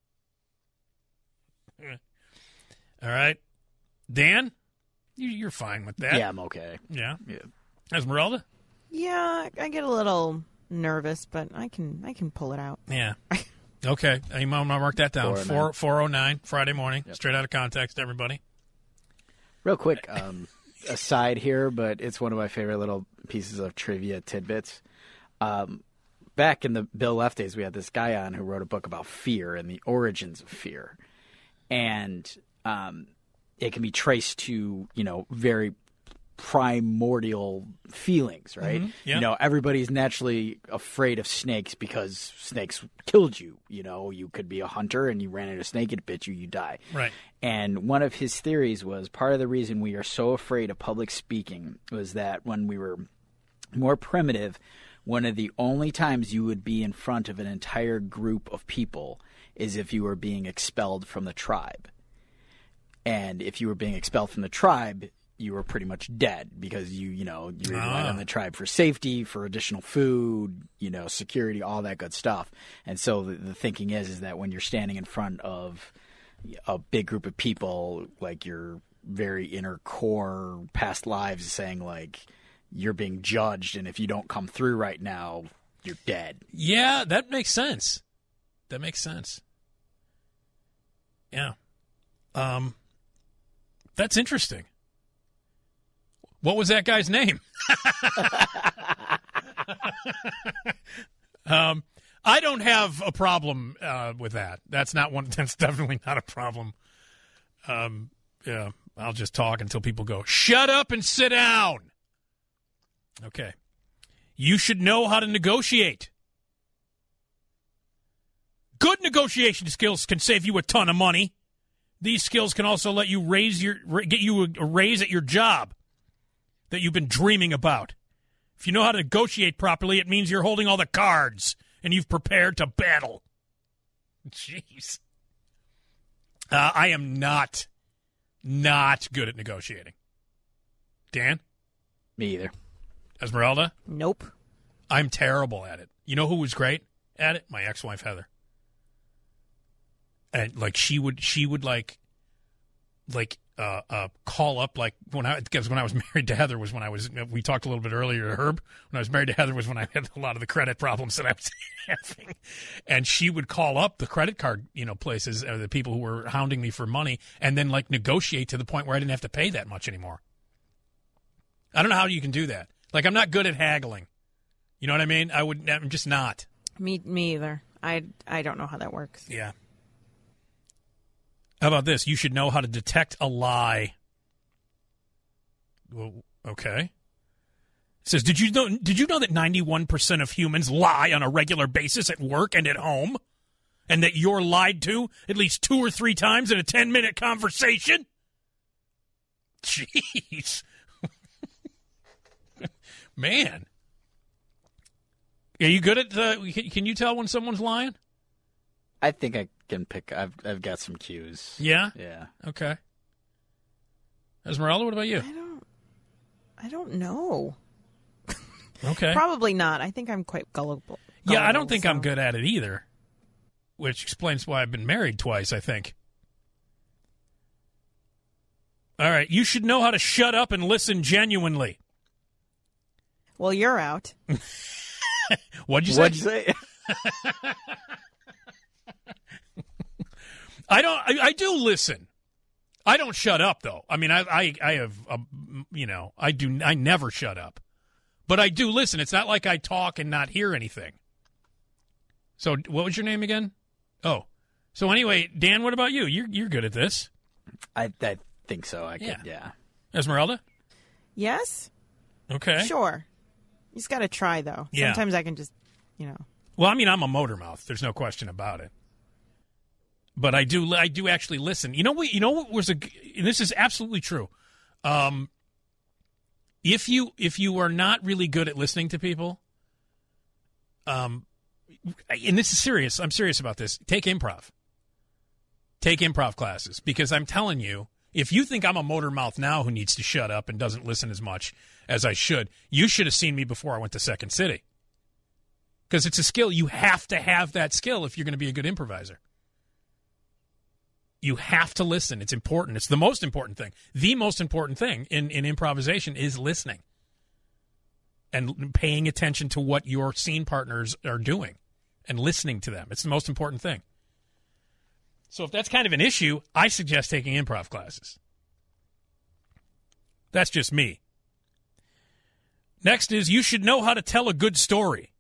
Speaker 1: All right. Dan? You, you're fine with that.
Speaker 3: Yeah, I'm okay.
Speaker 1: Yeah.
Speaker 3: Yeah.
Speaker 1: Esmeralda?
Speaker 2: Yeah, I get a little nervous, but I can I can pull it out.
Speaker 1: Yeah. Okay. I'm going to mark that down.
Speaker 3: four oh nine.
Speaker 1: Four four oh nine Friday morning.
Speaker 3: Yep.
Speaker 1: Straight out of context, everybody.
Speaker 3: Real quick, um, aside here, but it's one of my favorite little pieces of trivia tidbits. Um, back in the Bill Left days, we had this guy on who wrote a book about fear and the origins of fear. And um, it can be traced to, you know, very primordial feelings, right?
Speaker 1: Mhm, yeah.
Speaker 3: You know, everybody's naturally afraid of snakes because snakes killed you. You know, you could be a hunter and you ran into a snake, it bit you, you die.
Speaker 1: Right.
Speaker 3: And one of his theories was part of the reason we are so afraid of public speaking was that when we were more primitive, one of the only times you would be in front of an entire group of people is if you were being expelled from the tribe. And if you were being expelled from the tribe, you were pretty much dead because you, you know, you relied
Speaker 1: Ah.
Speaker 3: on the tribe for safety, for additional food, you know, security, all that good stuff. And so the, the thinking is, is that when you're standing in front of a big group of people, like your very inner core past lives is saying, like, you're being judged, and if you don't come through right now, you're dead.
Speaker 1: Yeah, that makes sense. That makes sense. Yeah. Um, that's interesting. What was that guy's name? um, I don't have a problem uh, with that. That's not one. That's definitely not a problem. Um, yeah, I'll just talk until people go, shut up and sit down. Okay. You should know how to negotiate. Good negotiation skills can save you a ton of money. These skills can also let you raise your get you a raise at your job that you've been dreaming about. If you know how to negotiate properly, it means you're holding all the cards and you've prepared to battle. Jeez. Uh, I am not, not good at negotiating. Dan?
Speaker 3: Me either.
Speaker 1: Esmeralda?
Speaker 2: Nope.
Speaker 1: I'm terrible at it. You know who was great at it? My ex-wife, Heather. And, like, she would, she would, like, like, uh, uh, call up, like, when I, because when I was married to Heather was when I was, we talked a little bit earlier to Herb. When I was married to Heather was when I had a lot of the credit problems that I was having. And she would call up the credit card, you know, places, uh, the people who were hounding me for money, and then, like, negotiate to the point where I didn't have to pay that much anymore. I don't know how you can do that. Like, I'm not good at haggling. You know what I mean? I would, I'm just not.
Speaker 2: Me, me either. I, I don't know how that works.
Speaker 1: Yeah. How about this? You should know how to detect a lie. Well, okay. It says, did you know, did you know that ninety-one percent of humans lie on a regular basis at work and at home? And that you're lied to at least two or three times in a ten-minute conversation? Jeez. Man. Are you good at, uh, can you tell when someone's lying?
Speaker 3: I think I can pick. I've I've got some cues.
Speaker 1: Yeah?
Speaker 3: Yeah.
Speaker 1: Okay. Esmeralda, what about you?
Speaker 2: I don't. I don't know.
Speaker 1: Okay.
Speaker 2: Probably not. I think I'm quite gullible.
Speaker 1: Yeah, I don't
Speaker 2: gullible,
Speaker 1: think
Speaker 2: so.
Speaker 1: I'm good at it either, which explains why I've been married twice, I think. All right. You should know how to shut up and listen genuinely.
Speaker 2: Well, you're out.
Speaker 1: What'd you say?
Speaker 3: What'd you say?
Speaker 1: I don't. I, I do listen. I don't shut up though. I mean, I, I, I have, a, you know, I do. I never shut up, but I do listen. It's not like I talk and not hear anything. So, what was your name again? Oh, so anyway, Dan, what about you? You're you're good at this.
Speaker 3: I I think so. I
Speaker 1: Yeah.
Speaker 3: could. Yeah.
Speaker 1: Esmeralda.
Speaker 2: Yes.
Speaker 1: Okay.
Speaker 2: Sure. You just got to try though.
Speaker 1: Yeah.
Speaker 2: Sometimes I can just, you know.
Speaker 1: Well, I mean, I'm a motor mouth. There's no question about it. But I do, I do actually listen. You know what? You know what was a? And this is absolutely true. Um, if you if you are not really good at listening to people, um, and this is serious. I'm serious about this. Take improv. Take improv classes because I'm telling you, if you think I'm a motor mouth now who needs to shut up and doesn't listen as much as I should, you should have seen me before I went to Second City. Because it's a skill. You have to have that skill if you're going to be a good improviser. You have to listen. It's important. It's the most important thing. The most important thing in, in improvisation is listening and paying attention to what your scene partners are doing and listening to them. It's the most important thing. So if that's kind of an issue, I suggest taking improv classes. That's just me. Next is you should know how to tell a good story.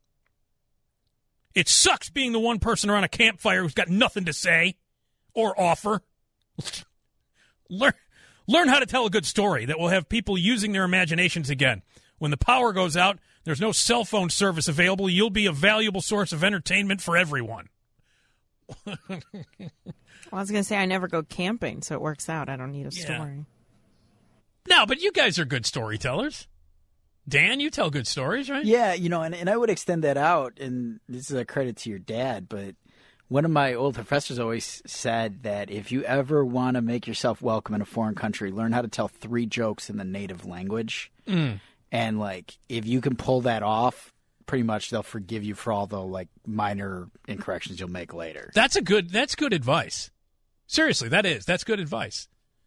Speaker 1: It sucks being the one person around a campfire who's got nothing to say or offer. learn, learn how to tell a good story that will have people using their imaginations again. When the power goes out, there's no cell phone service available. You'll be a valuable source of entertainment for everyone.
Speaker 2: Well, I was going to say I never go camping, so it works out. I don't need a
Speaker 1: Yeah.
Speaker 2: story.
Speaker 1: No, but you guys are good storytellers. Dan, you tell good stories, right?
Speaker 3: Yeah, you know, and, and I would extend that out, and this is a credit to your dad, but One of my old professors always said that if you ever want to make yourself welcome in a foreign country, learn how to tell three jokes in the native language.
Speaker 1: Mm.
Speaker 3: And, like, if you can pull that off, pretty much they'll forgive you for all the, like, minor incorrections you'll make later.
Speaker 1: That's a good. That's good advice. Seriously, that is. That's good advice.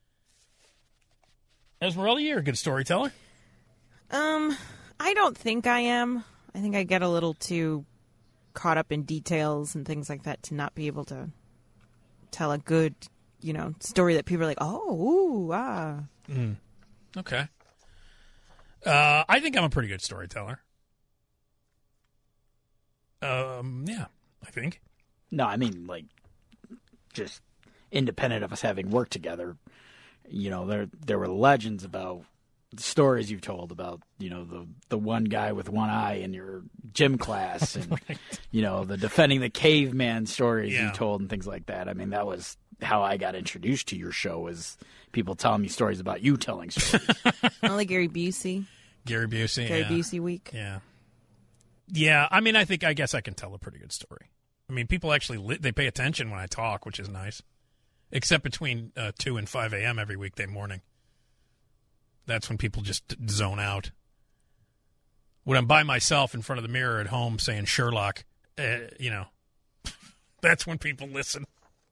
Speaker 1: Esmeralda, you're a good storyteller.
Speaker 2: Um, I don't think I am. I think I get a little too caught up in details and things like that to not be able to tell a good, you know, story that people are like, oh, ooh, ah.
Speaker 1: Mm. Okay. Uh, I think I'm a pretty good storyteller. Um, yeah, I think.
Speaker 3: No, I mean, like, just independent of us having worked together, you know, there there were legends about the stories you've told about, you know, the, the one guy with one eye in your gym class and,
Speaker 1: Right.
Speaker 3: you know, the defending the caveman stories
Speaker 1: Yeah.
Speaker 3: you told and things like that. I mean, that was how I got introduced to your show, was people telling me stories about you telling stories.
Speaker 2: I like Gary Busey.
Speaker 1: Gary Busey.
Speaker 2: Gary
Speaker 1: yeah.
Speaker 2: Busey week.
Speaker 1: Yeah. Yeah, I mean, I think, I guess I can tell a pretty good story. I mean, people actually, li- they pay attention when I talk, which is nice. Except between uh, two and five a.m. every weekday morning. That's when people just zone out. When I'm by myself in front of the mirror at home saying Sherlock, uh, you know, that's when people listen.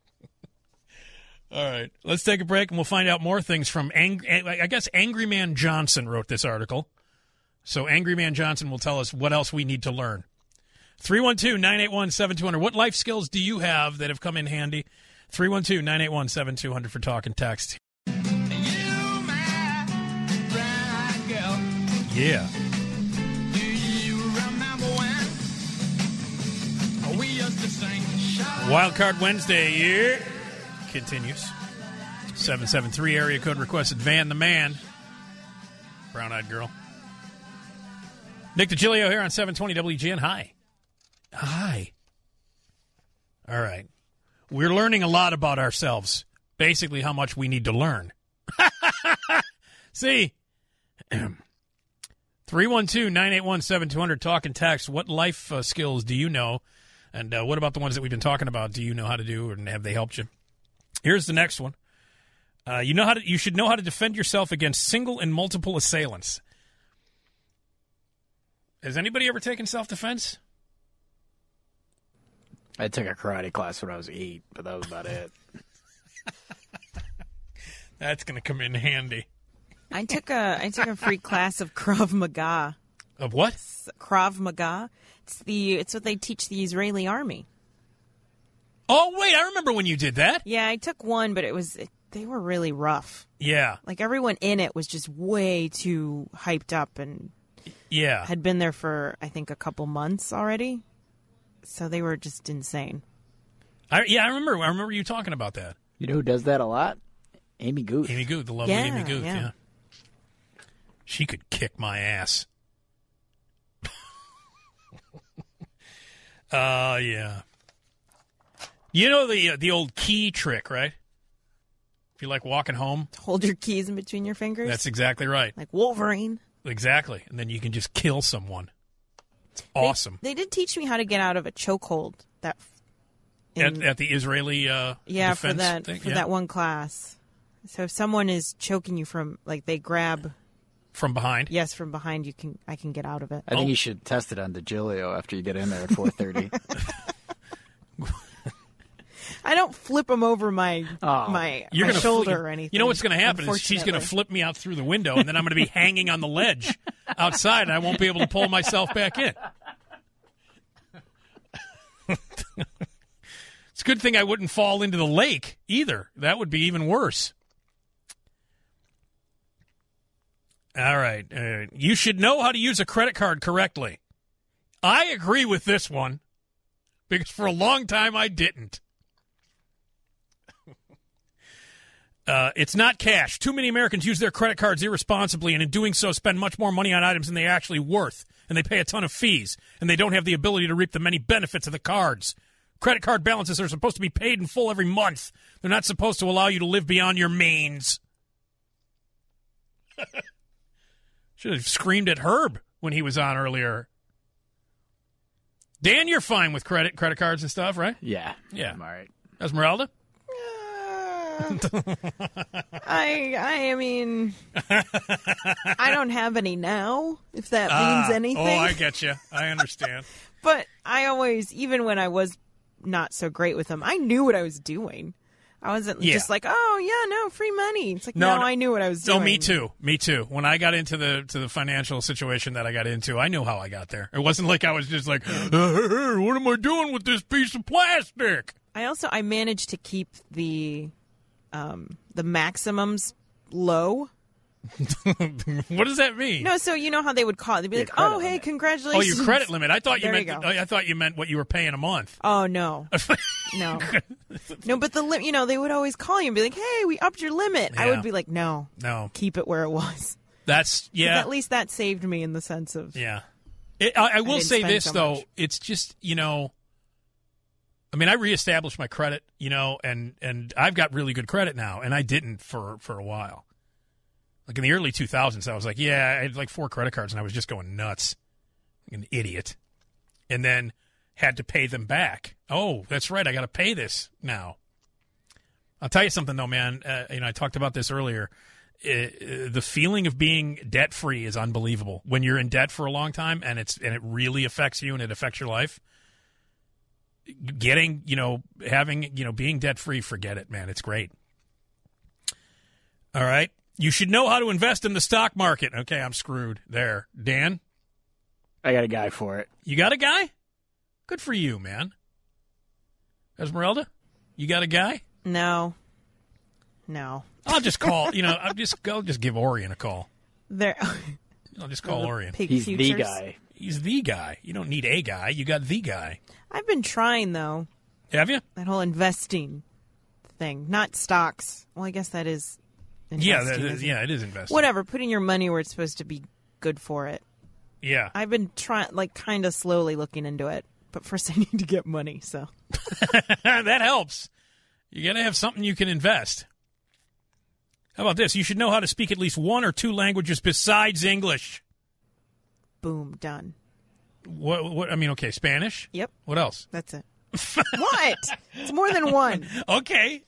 Speaker 1: All right, let's take a break and we'll find out more things from, Ang- I guess Angry Man Johnson wrote this article. So Angry Man Johnson will tell us what else we need to learn. three one two, nine eight one, seven two zero zero. What life skills do you have that have come in handy? three one two, nine eight one, seven two zero zero for talk and text. Yeah. Wild Card Wednesday here continues. seven seven three area code requested Van the Man. Brown-eyed girl. Nick DiGilio here on seven twenty W G N. Hi. Hi. All right. We're learning a lot about ourselves. Basically, how much we need to learn. See? three one two, nine eight one, seven two zero zero. Talk and text. What life uh, skills do you know? And uh, what about the ones that we've been talking about? Do you know how to do, and have they helped you? Here's the next one. Uh, you know how to. You should know how to defend yourself against single and multiple assailants. Has anybody ever taken self-defense?
Speaker 3: I took a karate class when I was eight, but that was about it.
Speaker 1: That's going to come in handy.
Speaker 2: I took a I took a free class of Krav Maga.
Speaker 1: Of what?
Speaker 2: Krav Maga. It's the it's what they teach the Israeli army.
Speaker 1: Oh, wait, I remember when you did that.
Speaker 2: Yeah, I took one, but it was it, they were really rough.
Speaker 1: Yeah.
Speaker 2: Like everyone in it was just way too hyped up and
Speaker 1: Yeah.
Speaker 2: had been there for I think a couple months already. So they were just insane.
Speaker 1: I, yeah, I remember. I remember you talking about that.
Speaker 3: You know who does that a lot? Amy Guth.
Speaker 1: Amy Guth, the lovely
Speaker 2: Yeah,
Speaker 1: Amy Guth. Yeah.
Speaker 2: yeah.
Speaker 1: She could kick my ass. uh, yeah. You know the uh, the old key trick, right? If you like walking home,
Speaker 2: Hold your keys in between your fingers.
Speaker 1: that's exactly right.
Speaker 2: like Wolverine.
Speaker 1: Exactly, and then you can just kill someone. It's
Speaker 2: They-
Speaker 1: awesome.
Speaker 2: They, did teach me how to get out of a chokehold. That in-
Speaker 1: At, at the Israeli uh,
Speaker 2: yeah,
Speaker 1: defense
Speaker 2: for that
Speaker 1: thing?
Speaker 2: for
Speaker 1: Yeah.
Speaker 2: that one class. So if someone is choking you from like they grab
Speaker 1: From behind.
Speaker 2: yes from behind, you can I can get out of it.
Speaker 3: I think
Speaker 1: Oh.
Speaker 3: you should test it on DiGilio after you get in there at four thirty.
Speaker 2: I don't flip them over my
Speaker 3: Oh.
Speaker 2: my,
Speaker 1: You're
Speaker 2: my
Speaker 1: gonna
Speaker 2: shoulder
Speaker 1: fl-
Speaker 2: or anything.
Speaker 1: You know what's going to happen is she's going to
Speaker 2: unfortunately.
Speaker 1: flip me out through the window, and then I'm going to be hanging on the ledge outside, and I won't be able to pull myself back in. It's a good thing I wouldn't fall into the lake either. That would be even worse. All right. Uh, you should know how to use a credit card correctly. I agree with this one because for a long time I didn't. Uh, it's not cash. Too many Americans use their credit cards irresponsibly, and in doing so spend much more money on items than they're actually worth, and they pay a ton of fees, and they don't have the ability to reap the many benefits of the cards. Credit card balances are supposed to be paid in full every month. They're not supposed to allow you to live beyond your means. Should have screamed at Herb when he was on earlier. Dan, you're fine with credit credit cards and stuff, right?
Speaker 3: Yeah.
Speaker 1: Yeah.
Speaker 3: I'm all right.
Speaker 1: Esmeralda?
Speaker 2: I I mean, I don't have any now, if that
Speaker 1: Ah,
Speaker 2: means anything.
Speaker 1: Oh, I get you. I understand.
Speaker 2: But I always, even when I was not so great with them, I knew what I was doing. I wasn't
Speaker 1: Yeah.
Speaker 2: just like, oh yeah, no, free money. It's like,
Speaker 1: No,
Speaker 2: no,
Speaker 1: no.
Speaker 2: I knew what I was
Speaker 1: Oh,
Speaker 2: doing.
Speaker 1: me too. Me too. When I got into the to the financial situation that I got into, I knew how I got there. It wasn't like I was just like, uh, what am I doing with this piece of plastic?
Speaker 2: I also I managed to keep the um, the maximums low.
Speaker 1: What does that mean?
Speaker 2: No, so you know how they would call it. They'd be
Speaker 3: Your
Speaker 2: like,
Speaker 3: credit
Speaker 2: oh, hey,
Speaker 3: limit.
Speaker 1: Oh,
Speaker 2: congratulations.
Speaker 1: your credit limit. I thought you
Speaker 2: There
Speaker 1: meant.
Speaker 2: you go.
Speaker 1: I thought you meant what you were paying a month.
Speaker 2: Oh, no. No. No, but the lim- you know, they would always call you and be like, hey, we upped your limit. I
Speaker 1: Yeah.
Speaker 2: would be like, no,
Speaker 1: No,
Speaker 2: keep it where it was.
Speaker 1: that's
Speaker 2: 'Cause
Speaker 1: yeah.
Speaker 2: At least that saved me in the sense of,
Speaker 1: Yeah. It, I, I will
Speaker 2: didn't
Speaker 1: say
Speaker 2: spend
Speaker 1: this,
Speaker 2: so
Speaker 1: though.
Speaker 2: much.
Speaker 1: It's just, you know, I mean, I reestablished my credit, you know, and, and I've got really good credit now, and I didn't for, for a while. Like in the early two thousands, I was like, yeah, I had like four credit cards, and I was just going nuts. Like an idiot. And then had to pay them back. Oh, that's right. I got to pay this now. I'll tell you something, though, man. Uh, you know, I talked about this earlier. Uh, the feeling of being debt free is unbelievable. When you're in debt for a long time and it's and it really affects you and it affects your life. Getting, you know, having, you know, being debt free, forget it, man. It's great. All right. You should know how to invest in the stock market. Okay, I'm screwed there. Dan,
Speaker 3: I got a guy for it.
Speaker 1: you got a guy? Good for you, man. Esmeralda, you got a guy?
Speaker 2: no, no.
Speaker 1: I'll just call, you know, I'll just I'll just give Orion a call.
Speaker 2: There,
Speaker 1: I'll just call Orion.
Speaker 2: pig
Speaker 3: He's
Speaker 2: futures.
Speaker 3: the guy.
Speaker 1: He's the guy. You don't need a guy. You got the guy.
Speaker 2: I've been trying, though,
Speaker 1: Have you?
Speaker 2: that whole investing thing. Not stocks. Well, I guess that is
Speaker 1: Yeah,
Speaker 2: investing,
Speaker 1: that is,
Speaker 2: isn't it?
Speaker 1: yeah, it is investing.
Speaker 2: Whatever, putting your money where it's supposed to be good for it.
Speaker 1: Yeah.
Speaker 2: I've been trying, like, kind of slowly looking into it. But first I need to get money, so.
Speaker 1: That helps. You got to have something you can invest. How about this? You should know how to speak at least one or two languages besides English.
Speaker 2: Boom, done.
Speaker 1: What? What? I mean, okay, Spanish.
Speaker 2: Yep,
Speaker 1: What else?
Speaker 2: that's it. What? It's more than one.
Speaker 1: Okay.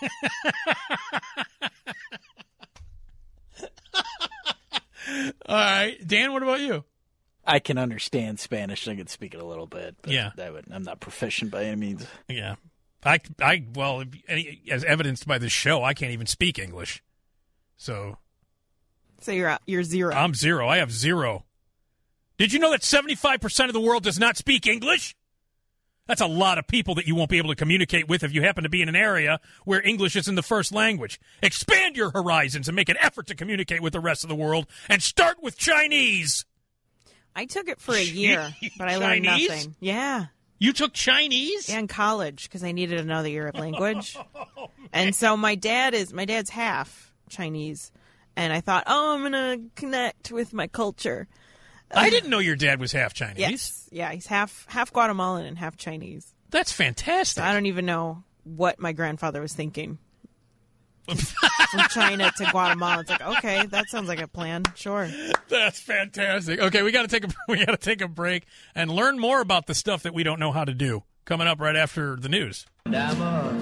Speaker 1: All right, Dan. What about you?
Speaker 3: I can understand Spanish. I can speak it a little bit. But
Speaker 1: Yeah.
Speaker 3: that would, I'm not proficient by any means.
Speaker 1: Yeah, I, I, well, any, as evidenced by this show, I can't even speak English. So
Speaker 2: So you're out, you're zero.
Speaker 1: I'm zero. I have zero. Did you know that seventy-five percent of the world does not speak English? That's a lot of people that you won't be able to communicate with if you happen to be in an area where English isn't the first language. Expand your horizons and make an effort to communicate with the rest of the world, and start with Chinese.
Speaker 2: I took it for a year, but I learned
Speaker 1: Chinese?
Speaker 2: nothing. Yeah.
Speaker 1: You took Chinese?
Speaker 2: Yeah, in college because I needed another year of language. And so my dad is my dad's half Chinese, and I thought, oh, I'm gonna connect with my culture.
Speaker 1: I didn't know your dad was half Chinese.
Speaker 2: Yes, yeah, he's half half Guatemalan and half Chinese.
Speaker 1: That's fantastic.
Speaker 2: So I don't even know what my grandfather was thinking. From China to Guatemala, it's like, okay, that sounds like a plan. Sure.
Speaker 1: That's fantastic. Okay, we got to take a we got to take a break and learn more about the stuff that we don't know how to do. Coming up right after the news.
Speaker 9: I'm a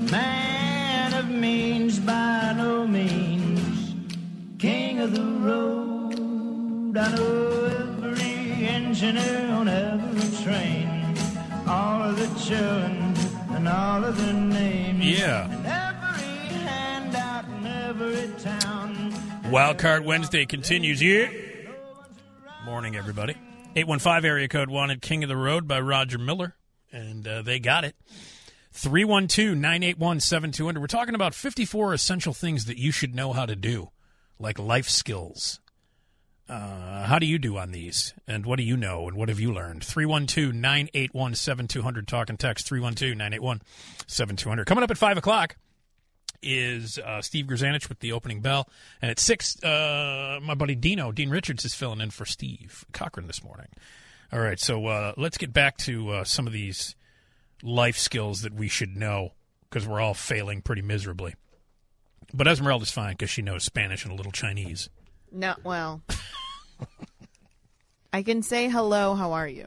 Speaker 9: man of means by no means, king of the road. I know every engineer on every train, all of the children and all of their names.
Speaker 1: Yeah.
Speaker 9: And every handout in every town.
Speaker 1: Wild Card Wednesday continues here. Morning, everybody. eight one five area code wanted King of the Road by Roger Miller, and uh, they got it. three one two, nine eight one, seven two zero zero. We're talking about fifty-four essential things that you should know how to do, like life skills. Uh, how do you do on these? And what do you know? And what have you learned? three one two, nine eight one, seven two zero zero. Talk and text three one two, nine eight one, seven two zero zero. Coming up at five o'clock is uh, Steve Grzanich with the opening bell. And at six, uh, my buddy Dino, Dean Richards, is filling in for Steve Cochran this morning. All right, so uh, let's get back to uh, some of these life skills that we should know, because we're all failing pretty miserably. But Esmeralda's fine because she knows Spanish and a little Chinese.
Speaker 2: No, well, I can say hello. How are you?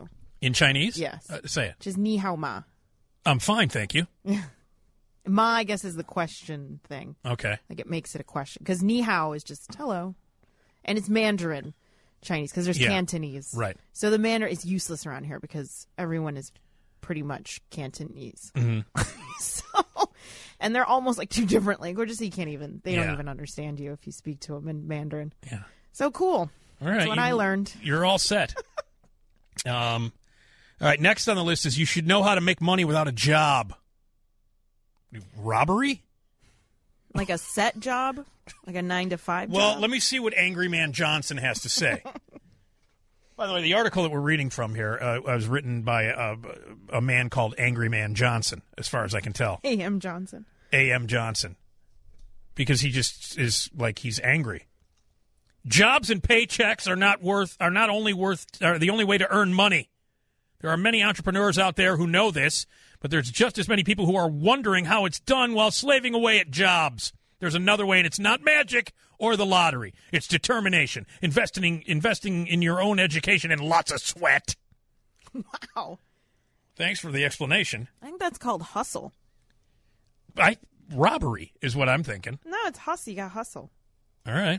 Speaker 1: In Chinese?
Speaker 2: Yes.
Speaker 1: Uh, say it.
Speaker 2: Which is ni hao ma.
Speaker 1: I'm fine, thank you.
Speaker 2: Ma, I guess, is the question thing.
Speaker 1: Okay.
Speaker 2: Like, it makes it a question. Because ni hao is just hello. And it's Mandarin Chinese, because there's
Speaker 1: Yeah.
Speaker 2: Cantonese.
Speaker 1: Right.
Speaker 2: So the Mandarin is useless around here because everyone is pretty much Cantonese.
Speaker 1: Mm-hmm.
Speaker 2: so, and they're almost like two different languages. So you can't even, they
Speaker 1: Yeah.
Speaker 2: don't even understand you if you speak to them in Mandarin.
Speaker 1: Yeah.
Speaker 2: So cool.
Speaker 1: All right.
Speaker 2: That's what
Speaker 1: you-
Speaker 2: I learned.
Speaker 1: You're all set. um, all right, next on the list is you should know how to make money without a job. Robbery?
Speaker 2: Like a set job? Like a nine to five
Speaker 1: Well,
Speaker 2: job?
Speaker 1: let me see what Angry Man Johnson has to say. By the way, the article that we're reading from here uh, was written by a, a man called Angry Man Johnson, as far as I can tell.
Speaker 2: A M Johnson.
Speaker 1: A M Johnson. Because he just is like he's angry. Jobs and paychecks are not worth are not only worth are the only way to earn money. There are many entrepreneurs out there who know this, but there's just as many people who are wondering how it's done while slaving away at jobs. There's another way, and it's not magic or the lottery. It's determination, investing investing in your own education, and lots of sweat.
Speaker 2: Wow.
Speaker 1: Thanks for the explanation.
Speaker 2: I think that's called hustle.
Speaker 1: I robbery is what I'm thinking.
Speaker 2: No, it's hustle. You got hustle.
Speaker 1: All right.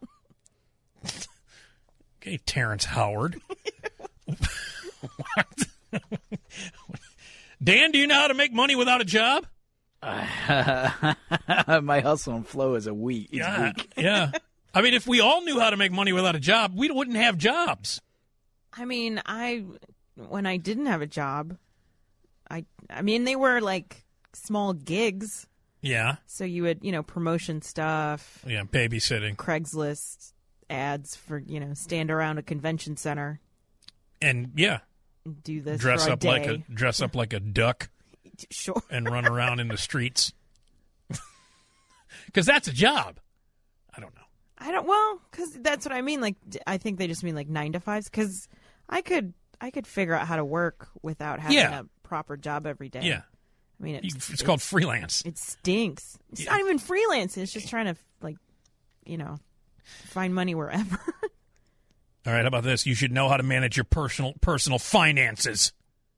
Speaker 1: Okay, Terrence Howard. What? Dan, do you know how to make money without a job?
Speaker 3: My hustle and flow is a week. It's
Speaker 1: Yeah,
Speaker 3: weak.
Speaker 1: yeah. I mean, if we all knew how to make money without a job, we wouldn't have jobs.
Speaker 2: I mean, I when I didn't have a job, I I mean they were like small gigs.
Speaker 1: Yeah,
Speaker 2: So you would, you know, promotion stuff,
Speaker 1: yeah, babysitting,
Speaker 2: Craigslist ads for, you know, stand around a convention center,
Speaker 1: and yeah,
Speaker 2: and do this
Speaker 1: dress
Speaker 2: for a
Speaker 1: up
Speaker 2: day.
Speaker 1: like a dress up like a duck
Speaker 2: Sure.
Speaker 1: and run around in the streets. Because that's a job. I don't know.
Speaker 2: I don't well, cuz that's what I mean, like d- I think they just mean like nine to fives cuz I could I could figure out how to work without having
Speaker 1: Yeah.
Speaker 2: a proper job every day.
Speaker 1: Yeah,
Speaker 2: I mean,
Speaker 1: You-
Speaker 2: it's,
Speaker 1: it's called freelance.
Speaker 2: It stinks. It's
Speaker 1: Yeah.
Speaker 2: not even freelance. It's just trying to, like, you know, find money wherever.
Speaker 1: All right, how about this? You should know how to manage your personal personal finances.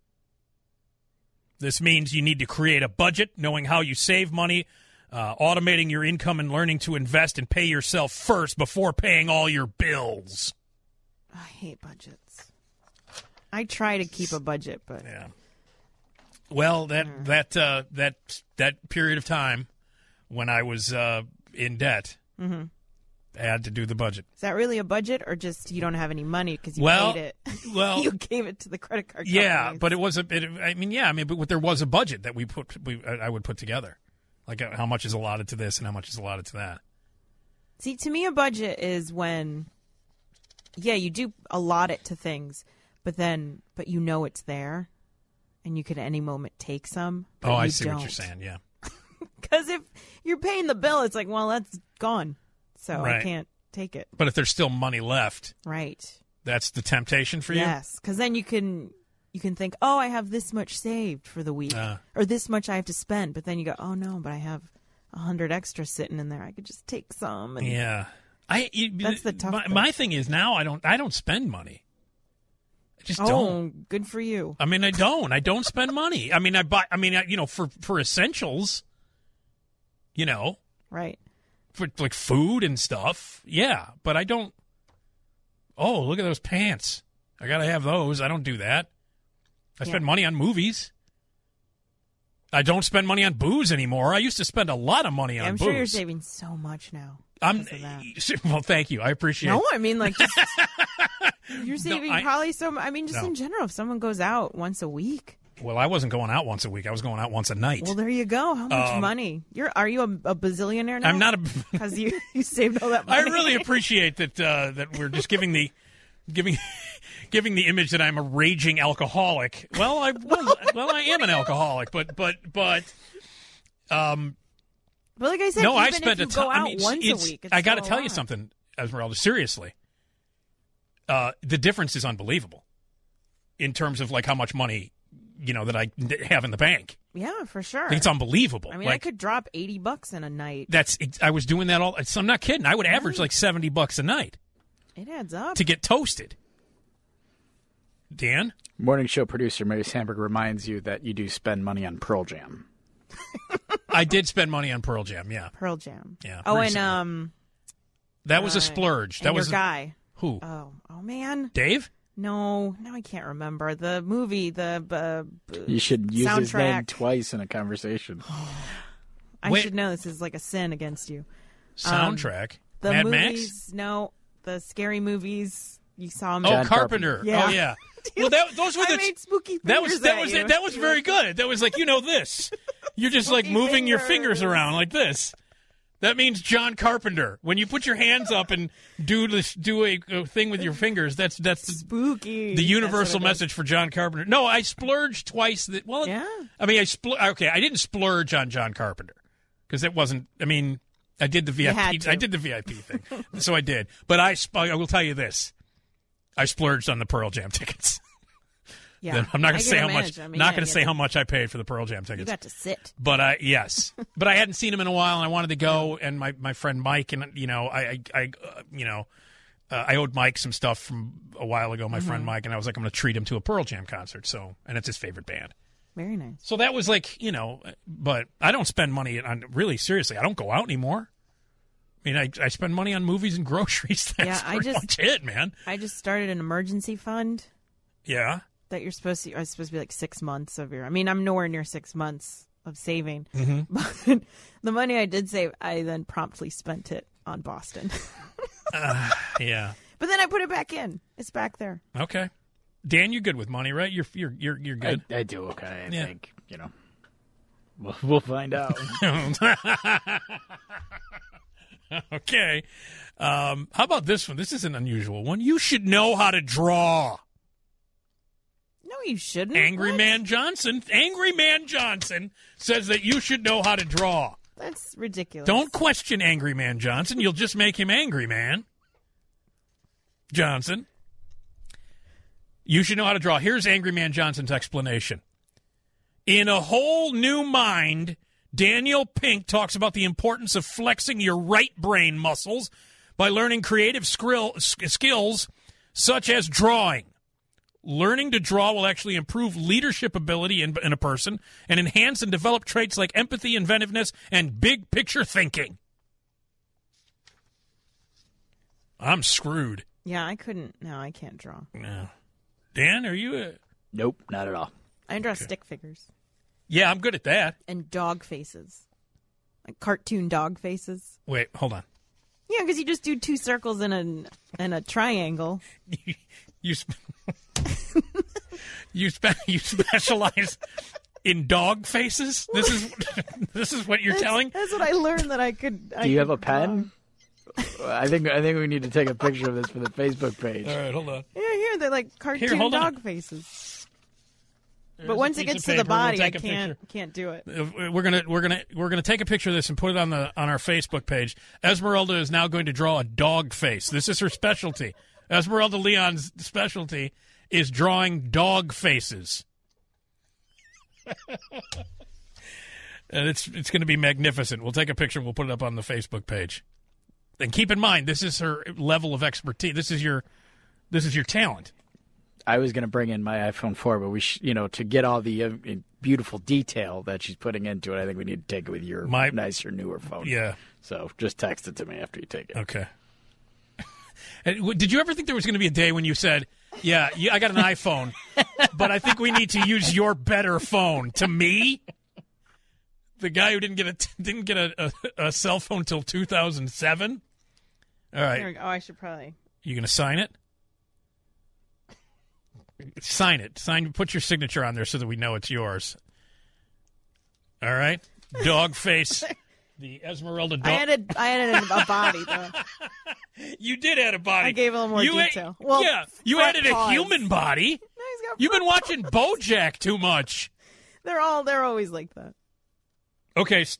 Speaker 1: This means you need to create a budget, knowing how you save money, uh, automating your income, and learning to invest and pay yourself first before paying all your bills.
Speaker 2: I hate budgets. I try to keep a budget, but
Speaker 1: Yeah. Well, that that uh, that that period of time when I was uh, in debt,
Speaker 2: mm-hmm.
Speaker 1: I had to do the budget.
Speaker 2: Is that really a budget, or just you don't have any money because you
Speaker 1: Well,
Speaker 2: paid it?
Speaker 1: well,
Speaker 2: you gave it to the credit card.
Speaker 1: Yeah,
Speaker 2: companies.
Speaker 1: but it was a bit. I mean, yeah, I mean, but there was a budget that we put. We I would put together, like uh, how much is allotted to this and how much is allotted to that.
Speaker 2: See, to me, a budget is when, yeah, you do allot it to things, but then, but you know it's there, and you could at any moment take some. But
Speaker 1: Oh, I
Speaker 2: you
Speaker 1: see what you're
Speaker 2: don't.
Speaker 1: saying. Yeah,
Speaker 2: Because if you're paying the bill, it's like, well, that's gone, so I
Speaker 1: Right.
Speaker 2: can't take it.
Speaker 1: but if there's still money left,
Speaker 2: Right.
Speaker 1: that's the temptation for you.
Speaker 2: Yes, because then you can you can think, oh, I have this much saved for the week,
Speaker 1: Uh.
Speaker 2: or this much I have to spend. But then you go, oh no, but I have a hundred extra sitting in there. I could just take some. And
Speaker 1: Yeah, I. You,
Speaker 2: That's the tough
Speaker 1: My,
Speaker 2: thing.
Speaker 1: my thing is now I don't. I don't spend money. I just
Speaker 2: oh,
Speaker 1: don't.
Speaker 2: good for you.
Speaker 1: I mean, I don't. I don't spend money. I mean, I buy. I mean, I, you know, for for essentials. You know,
Speaker 2: Right.
Speaker 1: for like food and stuff. Yeah, but I don't. Oh, look at those pants! I gotta have those. I don't do that. I spend
Speaker 2: Yeah.
Speaker 1: money on movies. I don't spend money on booze anymore. I used to spend a lot of money on
Speaker 2: I'm
Speaker 1: booze.
Speaker 2: sure you're saving so much now.
Speaker 1: I'm
Speaker 2: because of that.
Speaker 1: well. Thank you. I appreciate.
Speaker 2: No, I mean, like, just, you're saving
Speaker 1: I-
Speaker 2: probably so much. I mean, just
Speaker 1: No.
Speaker 2: in general, if someone goes out once a week,
Speaker 1: Well, I wasn't going out once a week. I was going out once a night.
Speaker 2: well, there you go. How much
Speaker 1: Um,
Speaker 2: money? You're Are you a, a bazillionaire now?
Speaker 1: I'm not a.
Speaker 2: Because you, you saved all that
Speaker 1: I
Speaker 2: money.
Speaker 1: really appreciate that. Uh, that we're just giving the, giving, giving the image that I'm a raging alcoholic. Well, I well, well I am an alcoholic, but but but, um,
Speaker 2: But like I said,
Speaker 1: no,
Speaker 2: even
Speaker 1: I
Speaker 2: if
Speaker 1: spent
Speaker 2: you
Speaker 1: a
Speaker 2: go
Speaker 1: ton.
Speaker 2: out
Speaker 1: I mean,
Speaker 2: once
Speaker 1: it's,
Speaker 2: a week, it's
Speaker 1: I got to
Speaker 2: still a
Speaker 1: tell you
Speaker 2: lot.
Speaker 1: something, Esmeralda. Seriously, uh, the difference is unbelievable in terms of like how much money you know that I have in the bank.
Speaker 2: Yeah, for sure.
Speaker 1: It's unbelievable.
Speaker 2: I mean, I
Speaker 1: like,
Speaker 2: could drop eighty bucks in a night.
Speaker 1: That's I was doing that all. I'm not kidding. I would average like seventy bucks a night
Speaker 2: It adds up.
Speaker 1: to get toasted. Dan?
Speaker 3: Morning show producer Mary Sandberg reminds you that you do spend money on Pearl Jam.
Speaker 1: I did spend money on Pearl Jam, yeah.
Speaker 2: Pearl Jam.
Speaker 1: Yeah.
Speaker 2: Oh,
Speaker 1: recently.
Speaker 2: and um,
Speaker 1: That was a
Speaker 2: uh,
Speaker 1: splurge.
Speaker 2: and
Speaker 1: That
Speaker 2: your
Speaker 1: was a-
Speaker 2: guy.
Speaker 1: Who?
Speaker 2: Oh, oh man.
Speaker 1: Dave?
Speaker 2: No, no, I can't remember the movie. The uh,
Speaker 3: You should use his name
Speaker 2: soundtrack.
Speaker 3: twice in a conversation.
Speaker 2: I
Speaker 1: Wait.
Speaker 2: should know this is like a sin against you.
Speaker 1: Soundtrack?
Speaker 2: Um, The
Speaker 1: Mad
Speaker 2: movies,
Speaker 1: Max?
Speaker 2: no, the scary movies. You saw them.
Speaker 1: Oh,
Speaker 3: John
Speaker 1: Carpenter.
Speaker 2: Yeah.
Speaker 1: Oh, yeah. Well, that, those were the.
Speaker 2: I made spooky
Speaker 1: that was
Speaker 2: fingers
Speaker 1: that
Speaker 2: at
Speaker 1: was
Speaker 2: you.
Speaker 1: that was very good. That was like, you know this. You're just like
Speaker 2: Spooky
Speaker 1: moving your fingers
Speaker 2: fingers.
Speaker 1: around like this. That means John Carpenter. When you put your hands up and do this, do a, a thing with your fingers, that's that's the,
Speaker 2: spooky.
Speaker 1: the universal
Speaker 2: That's what it is.
Speaker 1: message for John Carpenter. No, I splurged twice. That well,
Speaker 2: Yeah.
Speaker 1: I mean, I spl- Okay, I didn't splurge on John Carpenter because it wasn't. I mean, I did the V I P.
Speaker 2: had to.
Speaker 1: I did the V I P thing, so I did. But I, sp- I will tell you this: I splurged on the Pearl Jam tickets.
Speaker 2: Yeah.
Speaker 1: Then I'm not going
Speaker 2: I
Speaker 1: to say
Speaker 2: can
Speaker 1: how much.
Speaker 2: imagine. I mean,
Speaker 1: not
Speaker 2: yeah,
Speaker 1: going to
Speaker 2: you
Speaker 1: say
Speaker 2: had
Speaker 1: how
Speaker 2: to-
Speaker 1: much I paid for the Pearl Jam
Speaker 2: You
Speaker 1: tickets.
Speaker 2: got to sit.
Speaker 1: But I yes, but I hadn't seen him in a while, and I wanted to go. And my, my friend Mike, and you know, I I, I uh, you know, uh, I owed Mike some stuff from a while ago. My
Speaker 2: Mm-hmm.
Speaker 1: friend Mike, and I was like, I'm going to treat him to a Pearl Jam concert. So, and it's his favorite band.
Speaker 2: Very nice.
Speaker 1: So that was like, you know, but I don't spend money on really seriously. I don't go out anymore. I mean, I I spend money on movies and groceries. That's
Speaker 2: Yeah, I
Speaker 1: pretty
Speaker 2: just-
Speaker 1: much it, man.
Speaker 2: I just started an emergency fund
Speaker 1: Yeah.
Speaker 2: that you're supposed to. It's supposed to be like six months of your. I mean, I'm nowhere near six months of saving,
Speaker 1: Mm-hmm.
Speaker 2: but the money I did save, I then promptly spent it on Boston.
Speaker 1: Uh, yeah.
Speaker 2: But then I put it back in. It's back there.
Speaker 1: Okay. Dan, you're good with money, right? You're you're you're you're good.
Speaker 3: I, I do okay. I
Speaker 1: Yeah.
Speaker 3: think you know. We'll, we'll find out.
Speaker 1: Okay. Um, how about this one? This is an unusual one. You should know how to draw.
Speaker 2: No, you shouldn't.
Speaker 1: Angry
Speaker 2: What?
Speaker 1: Man Johnson. Angry Man Johnson says that you should know how to draw.
Speaker 2: That's ridiculous.
Speaker 1: Don't question Angry Man Johnson. You'll just make him angry, man. Johnson. You should know how to draw. Here's Angry Man Johnson's explanation. In A Whole New Mind, Daniel Pink talks about the importance of flexing your right brain muscles by learning creative skrill, s- skills such as drawing. Learning to draw will actually improve leadership ability in, in a person and enhance and develop traits like empathy, inventiveness, and big picture thinking. I'm screwed.
Speaker 2: Yeah, I couldn't. No, I can't draw.
Speaker 1: No. Dan, are you a...
Speaker 3: Nope, not at all.
Speaker 2: I draw stick figures
Speaker 1: Yeah, I'm good at that.
Speaker 2: and dog faces, like cartoon dog faces.
Speaker 1: Wait, hold on.
Speaker 2: Yeah, because you just do two circles and a and a triangle.
Speaker 1: You you, sp- you, spe- you specialize in dog faces? This is this is what you're
Speaker 2: That's,
Speaker 1: telling?
Speaker 2: that's what I learned that I could. I
Speaker 3: Do you have
Speaker 2: could
Speaker 3: a pen? I think I think we need to take a picture of this for the Facebook page.
Speaker 1: All right, hold on.
Speaker 2: draw. Yeah, here they're like cartoon
Speaker 1: hold on.
Speaker 2: dog faces.
Speaker 1: There's
Speaker 2: But
Speaker 1: a
Speaker 2: once it
Speaker 1: piece
Speaker 2: gets
Speaker 1: of
Speaker 2: to the
Speaker 1: paper. We'll
Speaker 2: body, I
Speaker 1: take a
Speaker 2: can't
Speaker 1: picture.
Speaker 2: can't do it.
Speaker 1: Uh, We're gonna we're gonna we're gonna take a picture of this and put it on the on our Facebook page. Esmeralda is now going to draw a dog face. This is her specialty. Esmeralda Leon's specialty is drawing dog faces. And it's it's going to be magnificent. We'll take a picture and we'll put it up on the Facebook page. And keep in mind, this is her level of expertise. This is your this is your talent.
Speaker 3: I was going to bring in my iPhone four, but we, sh- you know, to get all the uh, beautiful detail that she's putting into it, I think we need to take it with your
Speaker 1: My-
Speaker 3: nicer, newer phone.
Speaker 1: Yeah.
Speaker 3: So just text it to me after you take it.
Speaker 1: Okay. And w- did you ever think there was going to be a day when you said, "Yeah, you, I got an iPhone, but I think we need to use your better phone"? To me, the guy who didn't get a t- didn't get a, a, a cell phone till two thousand seven. All
Speaker 2: There
Speaker 1: right,
Speaker 2: we go. Oh, I should probably.
Speaker 1: you going to sign it? Sign it. Sign. Put your signature on there so that we know it's yours. All right, dog face. The Esmeralda
Speaker 2: I
Speaker 1: dog.
Speaker 2: added I added a body though.
Speaker 1: You did add a body.
Speaker 2: I gave a little more
Speaker 1: you
Speaker 2: detail.
Speaker 1: A-
Speaker 2: Well,
Speaker 1: yeah, you
Speaker 2: front
Speaker 1: added a
Speaker 2: paws.
Speaker 1: human body.
Speaker 2: No, he's got
Speaker 1: You've been
Speaker 2: front
Speaker 1: watching BoJack too much.
Speaker 2: They're all they're always like that.
Speaker 1: Okay. s-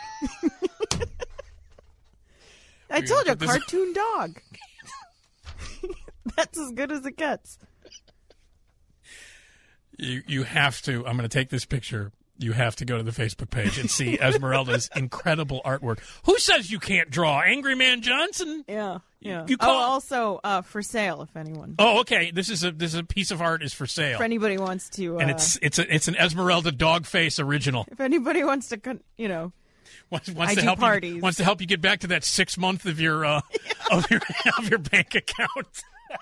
Speaker 2: I told you,
Speaker 1: get this-
Speaker 2: cartoon dog. That's as good as it gets.
Speaker 1: You you have to. I'm going to take this picture You have to go to the Facebook page and see Esmeralda's incredible artwork. Who says you can't draw? Angry Man Johnson?
Speaker 2: Yeah, yeah.
Speaker 1: You
Speaker 2: oh,
Speaker 1: call-
Speaker 2: also uh, for sale if anyone.
Speaker 1: Oh, okay. This is a this is a piece of art is for sale,
Speaker 2: If anybody wants to, uh,
Speaker 1: and it's it's a it's an Esmeralda dog face original.
Speaker 2: if anybody wants to, con- you know,
Speaker 1: Wants, wants
Speaker 2: I
Speaker 1: to
Speaker 2: do
Speaker 1: help
Speaker 2: parties.
Speaker 1: you wants to help you get back to that six month of your uh, of your of your bank account.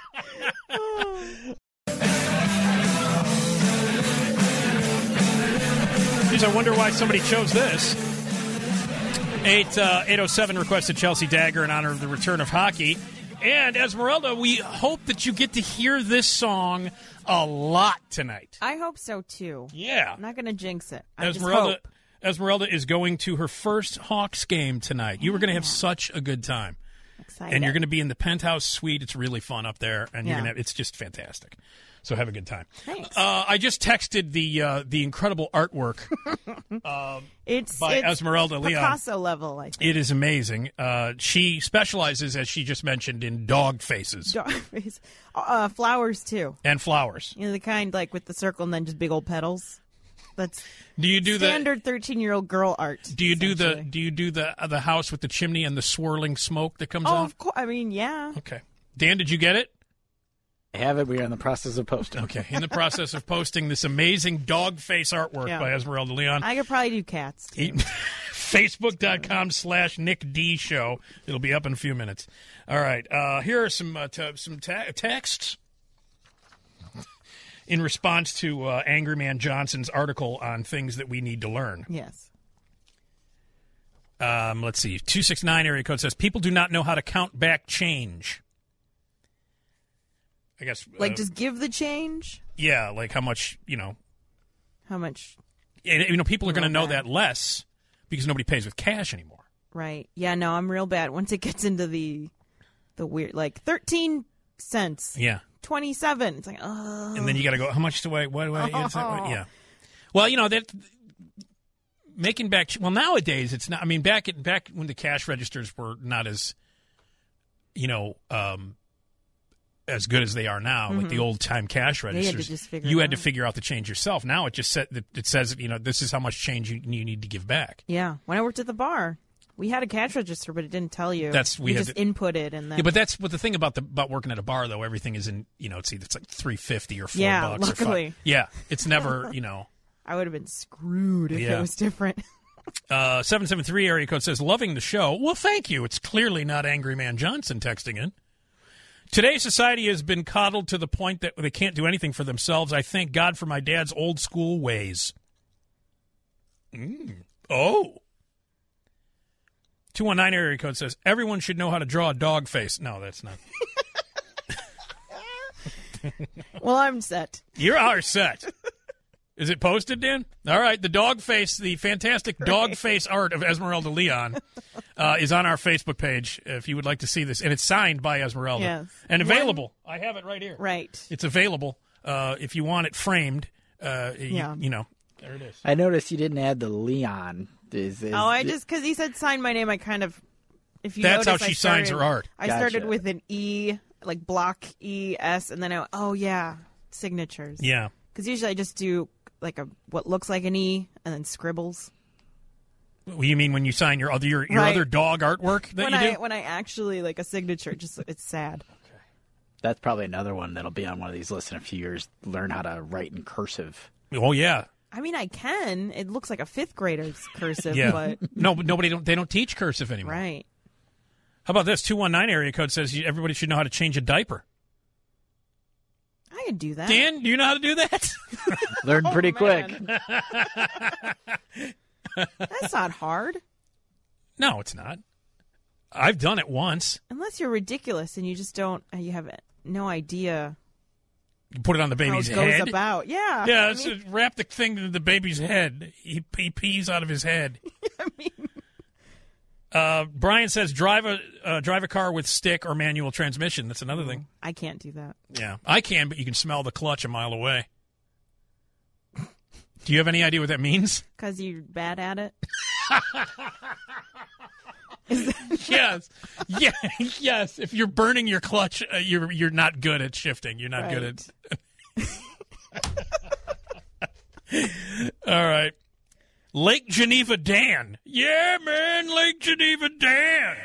Speaker 1: Geez, I wonder why somebody chose this. Eight uh, eight oh seven requested Chelsea Dagger in honor of the return of hockey. And Esmeralda, we hope that you get to hear this song a lot tonight.
Speaker 2: I hope so too.
Speaker 1: Yeah.
Speaker 2: I'm not going to jinx it. I
Speaker 1: Esmeralda
Speaker 2: just hope.
Speaker 1: Esmeralda is going to her first Hawks game tonight. You were going to have such a good time.
Speaker 2: Excited.
Speaker 1: And you're going to be in the penthouse suite. It's really fun up there, and you're
Speaker 2: Yeah.
Speaker 1: going to it's just fantastic. So have a good time.
Speaker 2: Thanks.
Speaker 1: Uh, I just texted the uh, the incredible artwork um,
Speaker 2: It's
Speaker 1: by
Speaker 2: it's
Speaker 1: Esmeralda Leon.
Speaker 2: Picasso level, I think.
Speaker 1: It is amazing. Uh, she specializes, as she just mentioned, in dog faces
Speaker 2: Dog face. Uh, flowers too.
Speaker 1: and flowers.
Speaker 2: You know, the kind like with the circle and then just big old petals. That's
Speaker 1: Do you do
Speaker 2: standard thirteen-year-old girl art.
Speaker 1: the Do you do the
Speaker 2: essentially.
Speaker 1: Do you do the uh, the house with the chimney and the swirling smoke that comes
Speaker 2: Oh,
Speaker 1: off?
Speaker 2: of course. I mean, yeah.
Speaker 1: Okay, Dan, did you get it?
Speaker 3: I have it. We are in the process of posting.
Speaker 1: Okay, in the process of posting this amazing dog face artwork
Speaker 2: Yeah.
Speaker 1: by Esmeralda Leon.
Speaker 2: I could probably do cats. Too.
Speaker 1: Facebook.com slash Nick D Show. It'll be up in a few minutes. All right. Uh, here are some uh, t- some ta- texts in response to uh, Angry Man Johnson's article on things that we need to learn.
Speaker 2: Yes.
Speaker 1: Um, let's see. two six nine area code says, people do not know how to count back change. I guess.
Speaker 2: Like,
Speaker 1: uh,
Speaker 2: just give the change.
Speaker 1: yeah, like how much, you know.
Speaker 2: How much?
Speaker 1: And, you know, people are going to
Speaker 2: Real
Speaker 1: know
Speaker 2: bad.
Speaker 1: that less because nobody pays with cash anymore.
Speaker 2: Right. Yeah. No, I'm real bad. Once it gets into the the weird, like thirteen cents,
Speaker 1: Yeah.
Speaker 2: twenty-seven. It's like, oh.
Speaker 1: And then you got to go, how much do I, what do I, is that what- yeah. Well, you know, that making back, well, nowadays it's not, I mean, back at, back when the cash registers were not as, you know, um, as good as they are now, like the old time cash
Speaker 2: Mm-hmm. you had to
Speaker 1: registers,
Speaker 2: just figure
Speaker 1: you
Speaker 2: it
Speaker 1: had to
Speaker 2: out.
Speaker 1: figure out the change yourself. Now it just said, it says, you know, this is how much change you, you need to give back.
Speaker 2: Yeah. When I worked at the bar, we had a cash register, but it didn't tell you.
Speaker 1: That's- we
Speaker 2: you
Speaker 1: had
Speaker 2: just
Speaker 1: to-
Speaker 2: inputted and then.
Speaker 1: Yeah, but that's what the thing about the about working at a bar though. Everything is in, you know, it's either it's like three fifty or four
Speaker 2: Yeah,
Speaker 1: bucks. Or
Speaker 2: luckily.
Speaker 1: five. Yeah, it's never, you know.
Speaker 2: I would have been screwed if
Speaker 1: Yeah.
Speaker 2: it was different.
Speaker 1: Uh, seven seven three area code says, loving the show. Well, thank you. It's clearly not Angry Man Johnson texting in. Today's society has been coddled to the point that they can't do anything for themselves. I thank God for my dad's old school ways. Mm. Oh. two one nine area code says, everyone should know how to draw a dog face. No, that's not.
Speaker 2: Well, I'm set.
Speaker 1: You are set. Is it posted, Dan? All right. The dog face, the fantastic dog face art of Esmeralda Leon uh, is on our Facebook page if you would like to see this. And it's signed by Esmeralda.
Speaker 2: Yes.
Speaker 1: And available. I have it right here.
Speaker 2: Right.
Speaker 1: It's available uh, if you want it framed. Uh, you,
Speaker 2: Yeah.
Speaker 1: you know, there it is.
Speaker 3: I noticed you didn't add the Leon. Is, is
Speaker 2: Oh, I just because he said sign my name, I kind of. If you
Speaker 1: That's
Speaker 2: notice,
Speaker 1: how she
Speaker 2: I
Speaker 1: signs
Speaker 2: started-
Speaker 1: her art.
Speaker 2: I started
Speaker 3: Gotcha.
Speaker 2: with an E, like block E S, and then I oh yeah, signatures.
Speaker 1: Yeah.
Speaker 2: Because usually I just do like a what looks like an E and then scribbles.
Speaker 1: Well, you mean when you sign your other your, your
Speaker 2: Right.
Speaker 1: other dog artwork that
Speaker 2: when
Speaker 1: you
Speaker 2: I
Speaker 1: do?
Speaker 2: when I actually like a signature, just it's sad.
Speaker 3: That's probably another one that'll be on one of these lists in a few years. Learn how to write in cursive.
Speaker 1: Oh, yeah.
Speaker 2: I mean, I can. It looks like a fifth grader's cursive,
Speaker 1: Yeah.
Speaker 2: but
Speaker 1: No, but nobody don't, they don't teach cursive anymore.
Speaker 2: right.
Speaker 1: How about this? two one nine area code says you, everybody should know how to change a diaper.
Speaker 2: I could do that.
Speaker 1: Dan, do you know how to do that?
Speaker 3: Learn pretty quick.
Speaker 2: That's not hard.
Speaker 1: No, it's not. I've done it once.
Speaker 2: Unless you're ridiculous and you just don't, you have no idea
Speaker 1: You put it on the
Speaker 2: how
Speaker 1: baby's
Speaker 2: it goes
Speaker 1: head.
Speaker 2: about. Yeah.
Speaker 1: Yeah,
Speaker 2: I
Speaker 1: it's
Speaker 2: mean,
Speaker 1: just wrap the thing into the baby's head. He, he pees out of his head.
Speaker 2: I mean,
Speaker 1: Uh, Brian says drive a uh, drive a car with stick or manual transmission. That's another thing.
Speaker 2: I can't do that.
Speaker 1: Yeah, I can, but you can smell the clutch a mile away. Do you have any idea what that means?
Speaker 2: Because you're bad at it.
Speaker 1: Yes, yeah, yes. If you're burning your clutch, uh, you're you're not good at shifting. You're not good at. All right. Lake Geneva Dan. Yeah, man, Lake Geneva Dan.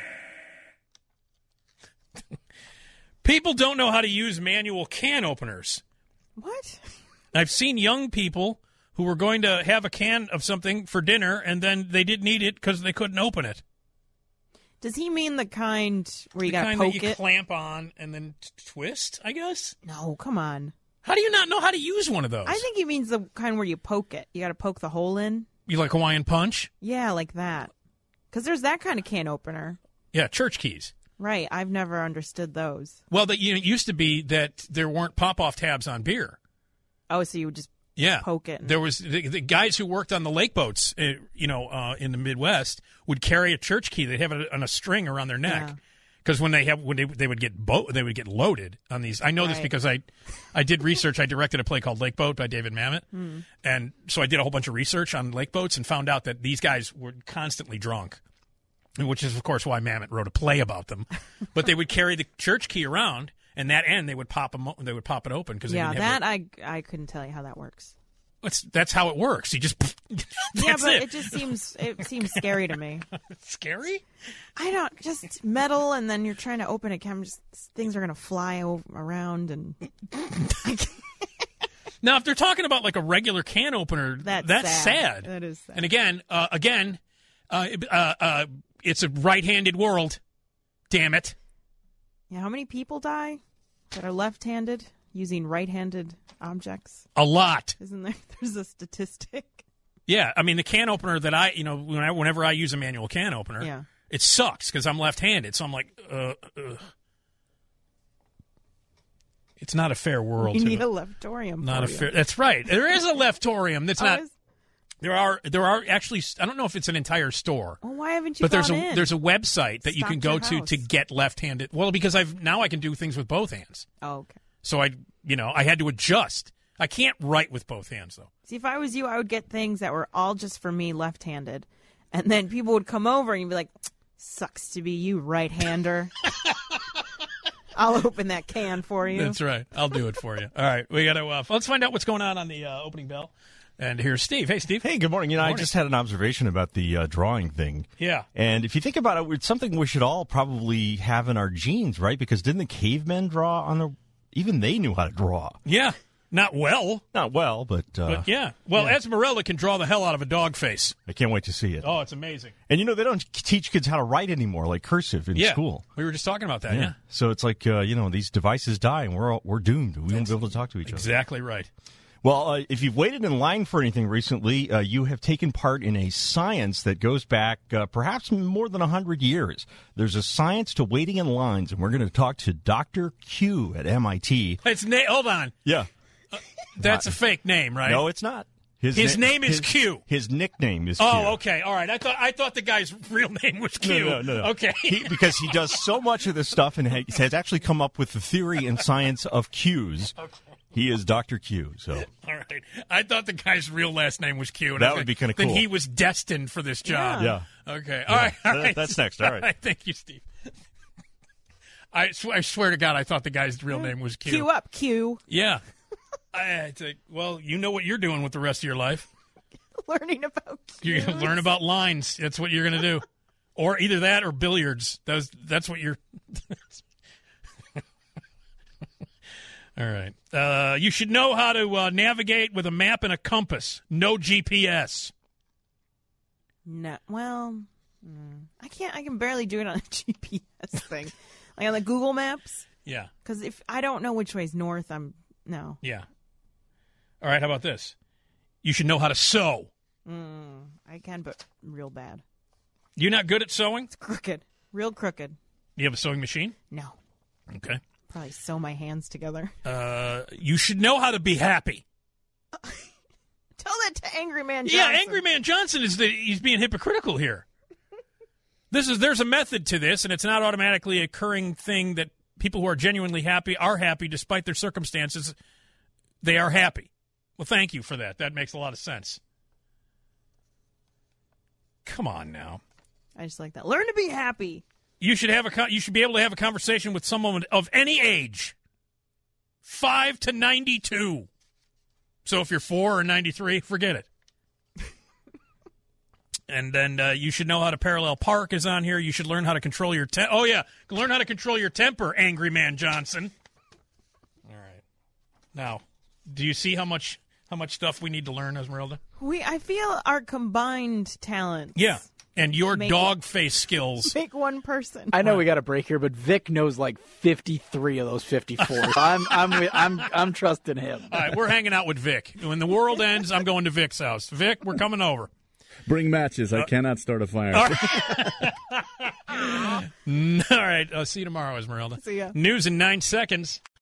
Speaker 1: People don't know how to use manual can openers.
Speaker 2: What?
Speaker 1: I've seen young people who were going to have a can of something for dinner, and then they didn't eat it because they couldn't open it.
Speaker 2: Does he mean the kind where you
Speaker 1: the
Speaker 2: got to
Speaker 1: kind
Speaker 2: poke
Speaker 1: that you
Speaker 2: it?
Speaker 1: clamp on and then t- twist, I guess?
Speaker 2: No, come on.
Speaker 1: How do you not know how to use one of those?
Speaker 2: I think he means the kind where you poke it. You got to poke the hole in.
Speaker 1: You like Hawaiian Punch?
Speaker 2: Yeah, like that. Because there's that kind of can opener.
Speaker 1: Yeah, church keys.
Speaker 2: Right. I've never understood those.
Speaker 1: Well, that you know, it used to be that there weren't pop-off tabs on beer.
Speaker 2: Oh, so you would just
Speaker 1: Yeah,
Speaker 2: poke it. And...
Speaker 1: There was the, the guys who worked on the lake boats, uh, you know, uh, in the Midwest would carry a church key. They'd have it on a string around their neck because when they have when they they would get boat they would get loaded on these. I know this
Speaker 2: Right.
Speaker 1: because I I did research. I directed a play called Lake Boat by David Mamet,
Speaker 2: Hmm.
Speaker 1: and so I did a whole bunch of research on lake boats and found out that these guys were constantly drunk, which is of course why Mamet wrote a play about them. But they would carry the church key around. And that end, they would pop them. They would pop it open because
Speaker 2: yeah,
Speaker 1: they didn't have
Speaker 2: that I I couldn't tell you how that works.
Speaker 1: That's that's how it works. You just
Speaker 2: yeah,
Speaker 1: that's
Speaker 2: but
Speaker 1: it.
Speaker 2: it just seems it seems scary to me.
Speaker 1: Scary?
Speaker 2: I don't just metal, and then you're trying to open a camera. Just things are gonna fly over, around, and
Speaker 1: Now, if they're talking about like a regular can opener,
Speaker 2: That's
Speaker 1: that's
Speaker 2: sad.
Speaker 1: sad.
Speaker 2: That is sad.
Speaker 1: And again, uh, again, uh, uh, uh, it's a right-handed world. Damn it!
Speaker 2: yeah, how many people die that are left-handed using right-handed objects?
Speaker 1: A lot.
Speaker 2: Isn't there? There's a statistic.
Speaker 1: Yeah, I mean the can opener that I, you know, when I, whenever I use a manual can opener,
Speaker 2: Yeah.
Speaker 1: it sucks because I'm left-handed. So I'm like, uh, uh. It's not a fair world.
Speaker 2: You
Speaker 1: to
Speaker 2: need
Speaker 1: it.
Speaker 2: a leftorium.
Speaker 1: Not a
Speaker 2: for you.
Speaker 1: fair. That's right. There is a leftorium. That's
Speaker 2: Oh,
Speaker 1: not.
Speaker 2: is-
Speaker 1: There are. There are actually. I don't know if it's an entire store.
Speaker 2: Well, why haven't you?
Speaker 1: But there's a
Speaker 2: gone in?
Speaker 1: there's a website that you can
Speaker 2: Stocked
Speaker 1: go
Speaker 2: your
Speaker 1: to to
Speaker 2: house.
Speaker 1: get left-handed. Well, because I've now I can do things with both hands.
Speaker 2: Oh, okay.
Speaker 1: So I, you know, I had to adjust. I can't write with both hands though.
Speaker 2: See, if I was you, I would get things that were all just for me, left-handed, and then people would come over and you'd be like, "Sucks to be you, right-hander." I'll open that can for you.
Speaker 1: That's right. I'll do it for you. All right, we got to. Uh, let's find out what's going on on the uh, opening bell. And here's Steve. Hey, Steve.
Speaker 10: Hey, good morning. You know,
Speaker 1: Morning.
Speaker 10: I just had an observation about the uh, drawing thing.
Speaker 1: Yeah.
Speaker 10: And if you think about it, it's something we should all probably have in our genes, right? Because didn't the cavemen draw on the? Even they knew how to draw.
Speaker 1: Yeah. Not well.
Speaker 10: Not well, but, uh,
Speaker 1: But yeah. Well,
Speaker 10: yeah.
Speaker 1: Esmeralda can draw the hell out of a dog face.
Speaker 10: I can't wait to see it.
Speaker 1: Oh, it's amazing.
Speaker 10: And you know, they don't teach kids how to write anymore, like cursive in
Speaker 1: Yeah.
Speaker 10: school.
Speaker 1: We were just talking about that. Yeah.
Speaker 10: So it's like uh, you know, these devices die, and we're all, we're doomed. We won't be able to talk to each other.
Speaker 1: Exactly right.
Speaker 10: Well, uh, if you've waited in line for anything recently, uh, you have taken part in a science that goes back uh, perhaps more than one hundred years. There's a science to waiting in lines, and we're going to talk to Doctor Q at M I T.
Speaker 1: It's na- hold on.
Speaker 10: Yeah.
Speaker 1: That's a fake name, right?
Speaker 10: No, it's not.
Speaker 1: His
Speaker 10: na-
Speaker 1: name is
Speaker 10: his-
Speaker 1: Q.
Speaker 10: His nickname is Q.
Speaker 1: Oh, okay, all right. I thought I thought the guy's real name was Q.
Speaker 10: No, no, no, no.
Speaker 1: Okay,
Speaker 10: He, because he does so much of this stuff and ha- has actually come up with the theory and science of Qs.
Speaker 1: Okay.
Speaker 10: He is Doctor Q. So
Speaker 1: all right. I thought the guy's real last name was Q. and
Speaker 10: That
Speaker 1: I
Speaker 10: would
Speaker 1: think-
Speaker 10: be kinda
Speaker 1: Then
Speaker 10: cool.
Speaker 1: he was destined for this job.
Speaker 10: Yeah.
Speaker 1: Okay.
Speaker 10: Yeah.
Speaker 1: All right. All
Speaker 10: That-
Speaker 1: right.
Speaker 10: that's next. All right.
Speaker 1: Thank you, Steve. I, sw- I swear to God, I thought the guy's real name was Q.
Speaker 2: Q up, Q.
Speaker 1: Yeah. I, it's like, well, you know what you're doing with the rest of your life.
Speaker 2: Learning about Q.
Speaker 1: You're going to learn about lines. That's what you're going to do. Or either that or billiards. That's, that's what you're... All right. Uh, you should know how to uh, navigate with a map and a compass. No G P S.
Speaker 2: No, well, mm, I can't. I can barely do it on a G P S thing, like on the Google Maps.
Speaker 1: Yeah.
Speaker 2: Because if I don't know which way's north, I'm no.
Speaker 1: Yeah. All right. How about this? You should know how to sew.
Speaker 2: Mm, I can, but real bad.
Speaker 1: You're not good at sewing?
Speaker 2: It's crooked, real crooked.
Speaker 1: You have a sewing machine?
Speaker 2: No,
Speaker 1: Okay.
Speaker 2: probably sew my hands together.
Speaker 1: Uh, you should know how to be happy.
Speaker 2: Tell that to Angry Man Johnson.
Speaker 1: Yeah, Angry Man Johnson is the, he's being hypocritical here. This is there's a method to this, and it's not automatically a occurring thing that people who are genuinely happy are happy despite their circumstances. They are happy. Well, thank you for that. That makes a lot of sense. Come on now.
Speaker 2: I just like that. Learn to be happy.
Speaker 1: You should have a con- you should be able to have a conversation with someone of any age, five to ninety-two. So if you're four or ninety-three, forget it. And then uh, you should know how to parallel park is on here. You should learn how to control your temper. Oh, yeah. Learn how to control your temper, Angry Man Johnson. All right. Now, do you see how much how much stuff we need to learn, Esmeralda?
Speaker 2: We, I feel our combined talents.
Speaker 1: Yeah. And your
Speaker 2: Make
Speaker 1: dog face skills.
Speaker 2: Make one person.
Speaker 3: I know we got a break here, but Vic knows like fifty-three of those fifty-four. So I'm I'm with- I'm I'm trusting him.
Speaker 1: All right, we're hanging out with Vic. When the world ends, I'm going to Vic's house. Vic, we're coming over.
Speaker 11: Bring matches. I cannot start a fire.
Speaker 1: All right. All right. I'll see you tomorrow, Esmeralda.
Speaker 2: See ya.
Speaker 1: News in nine seconds.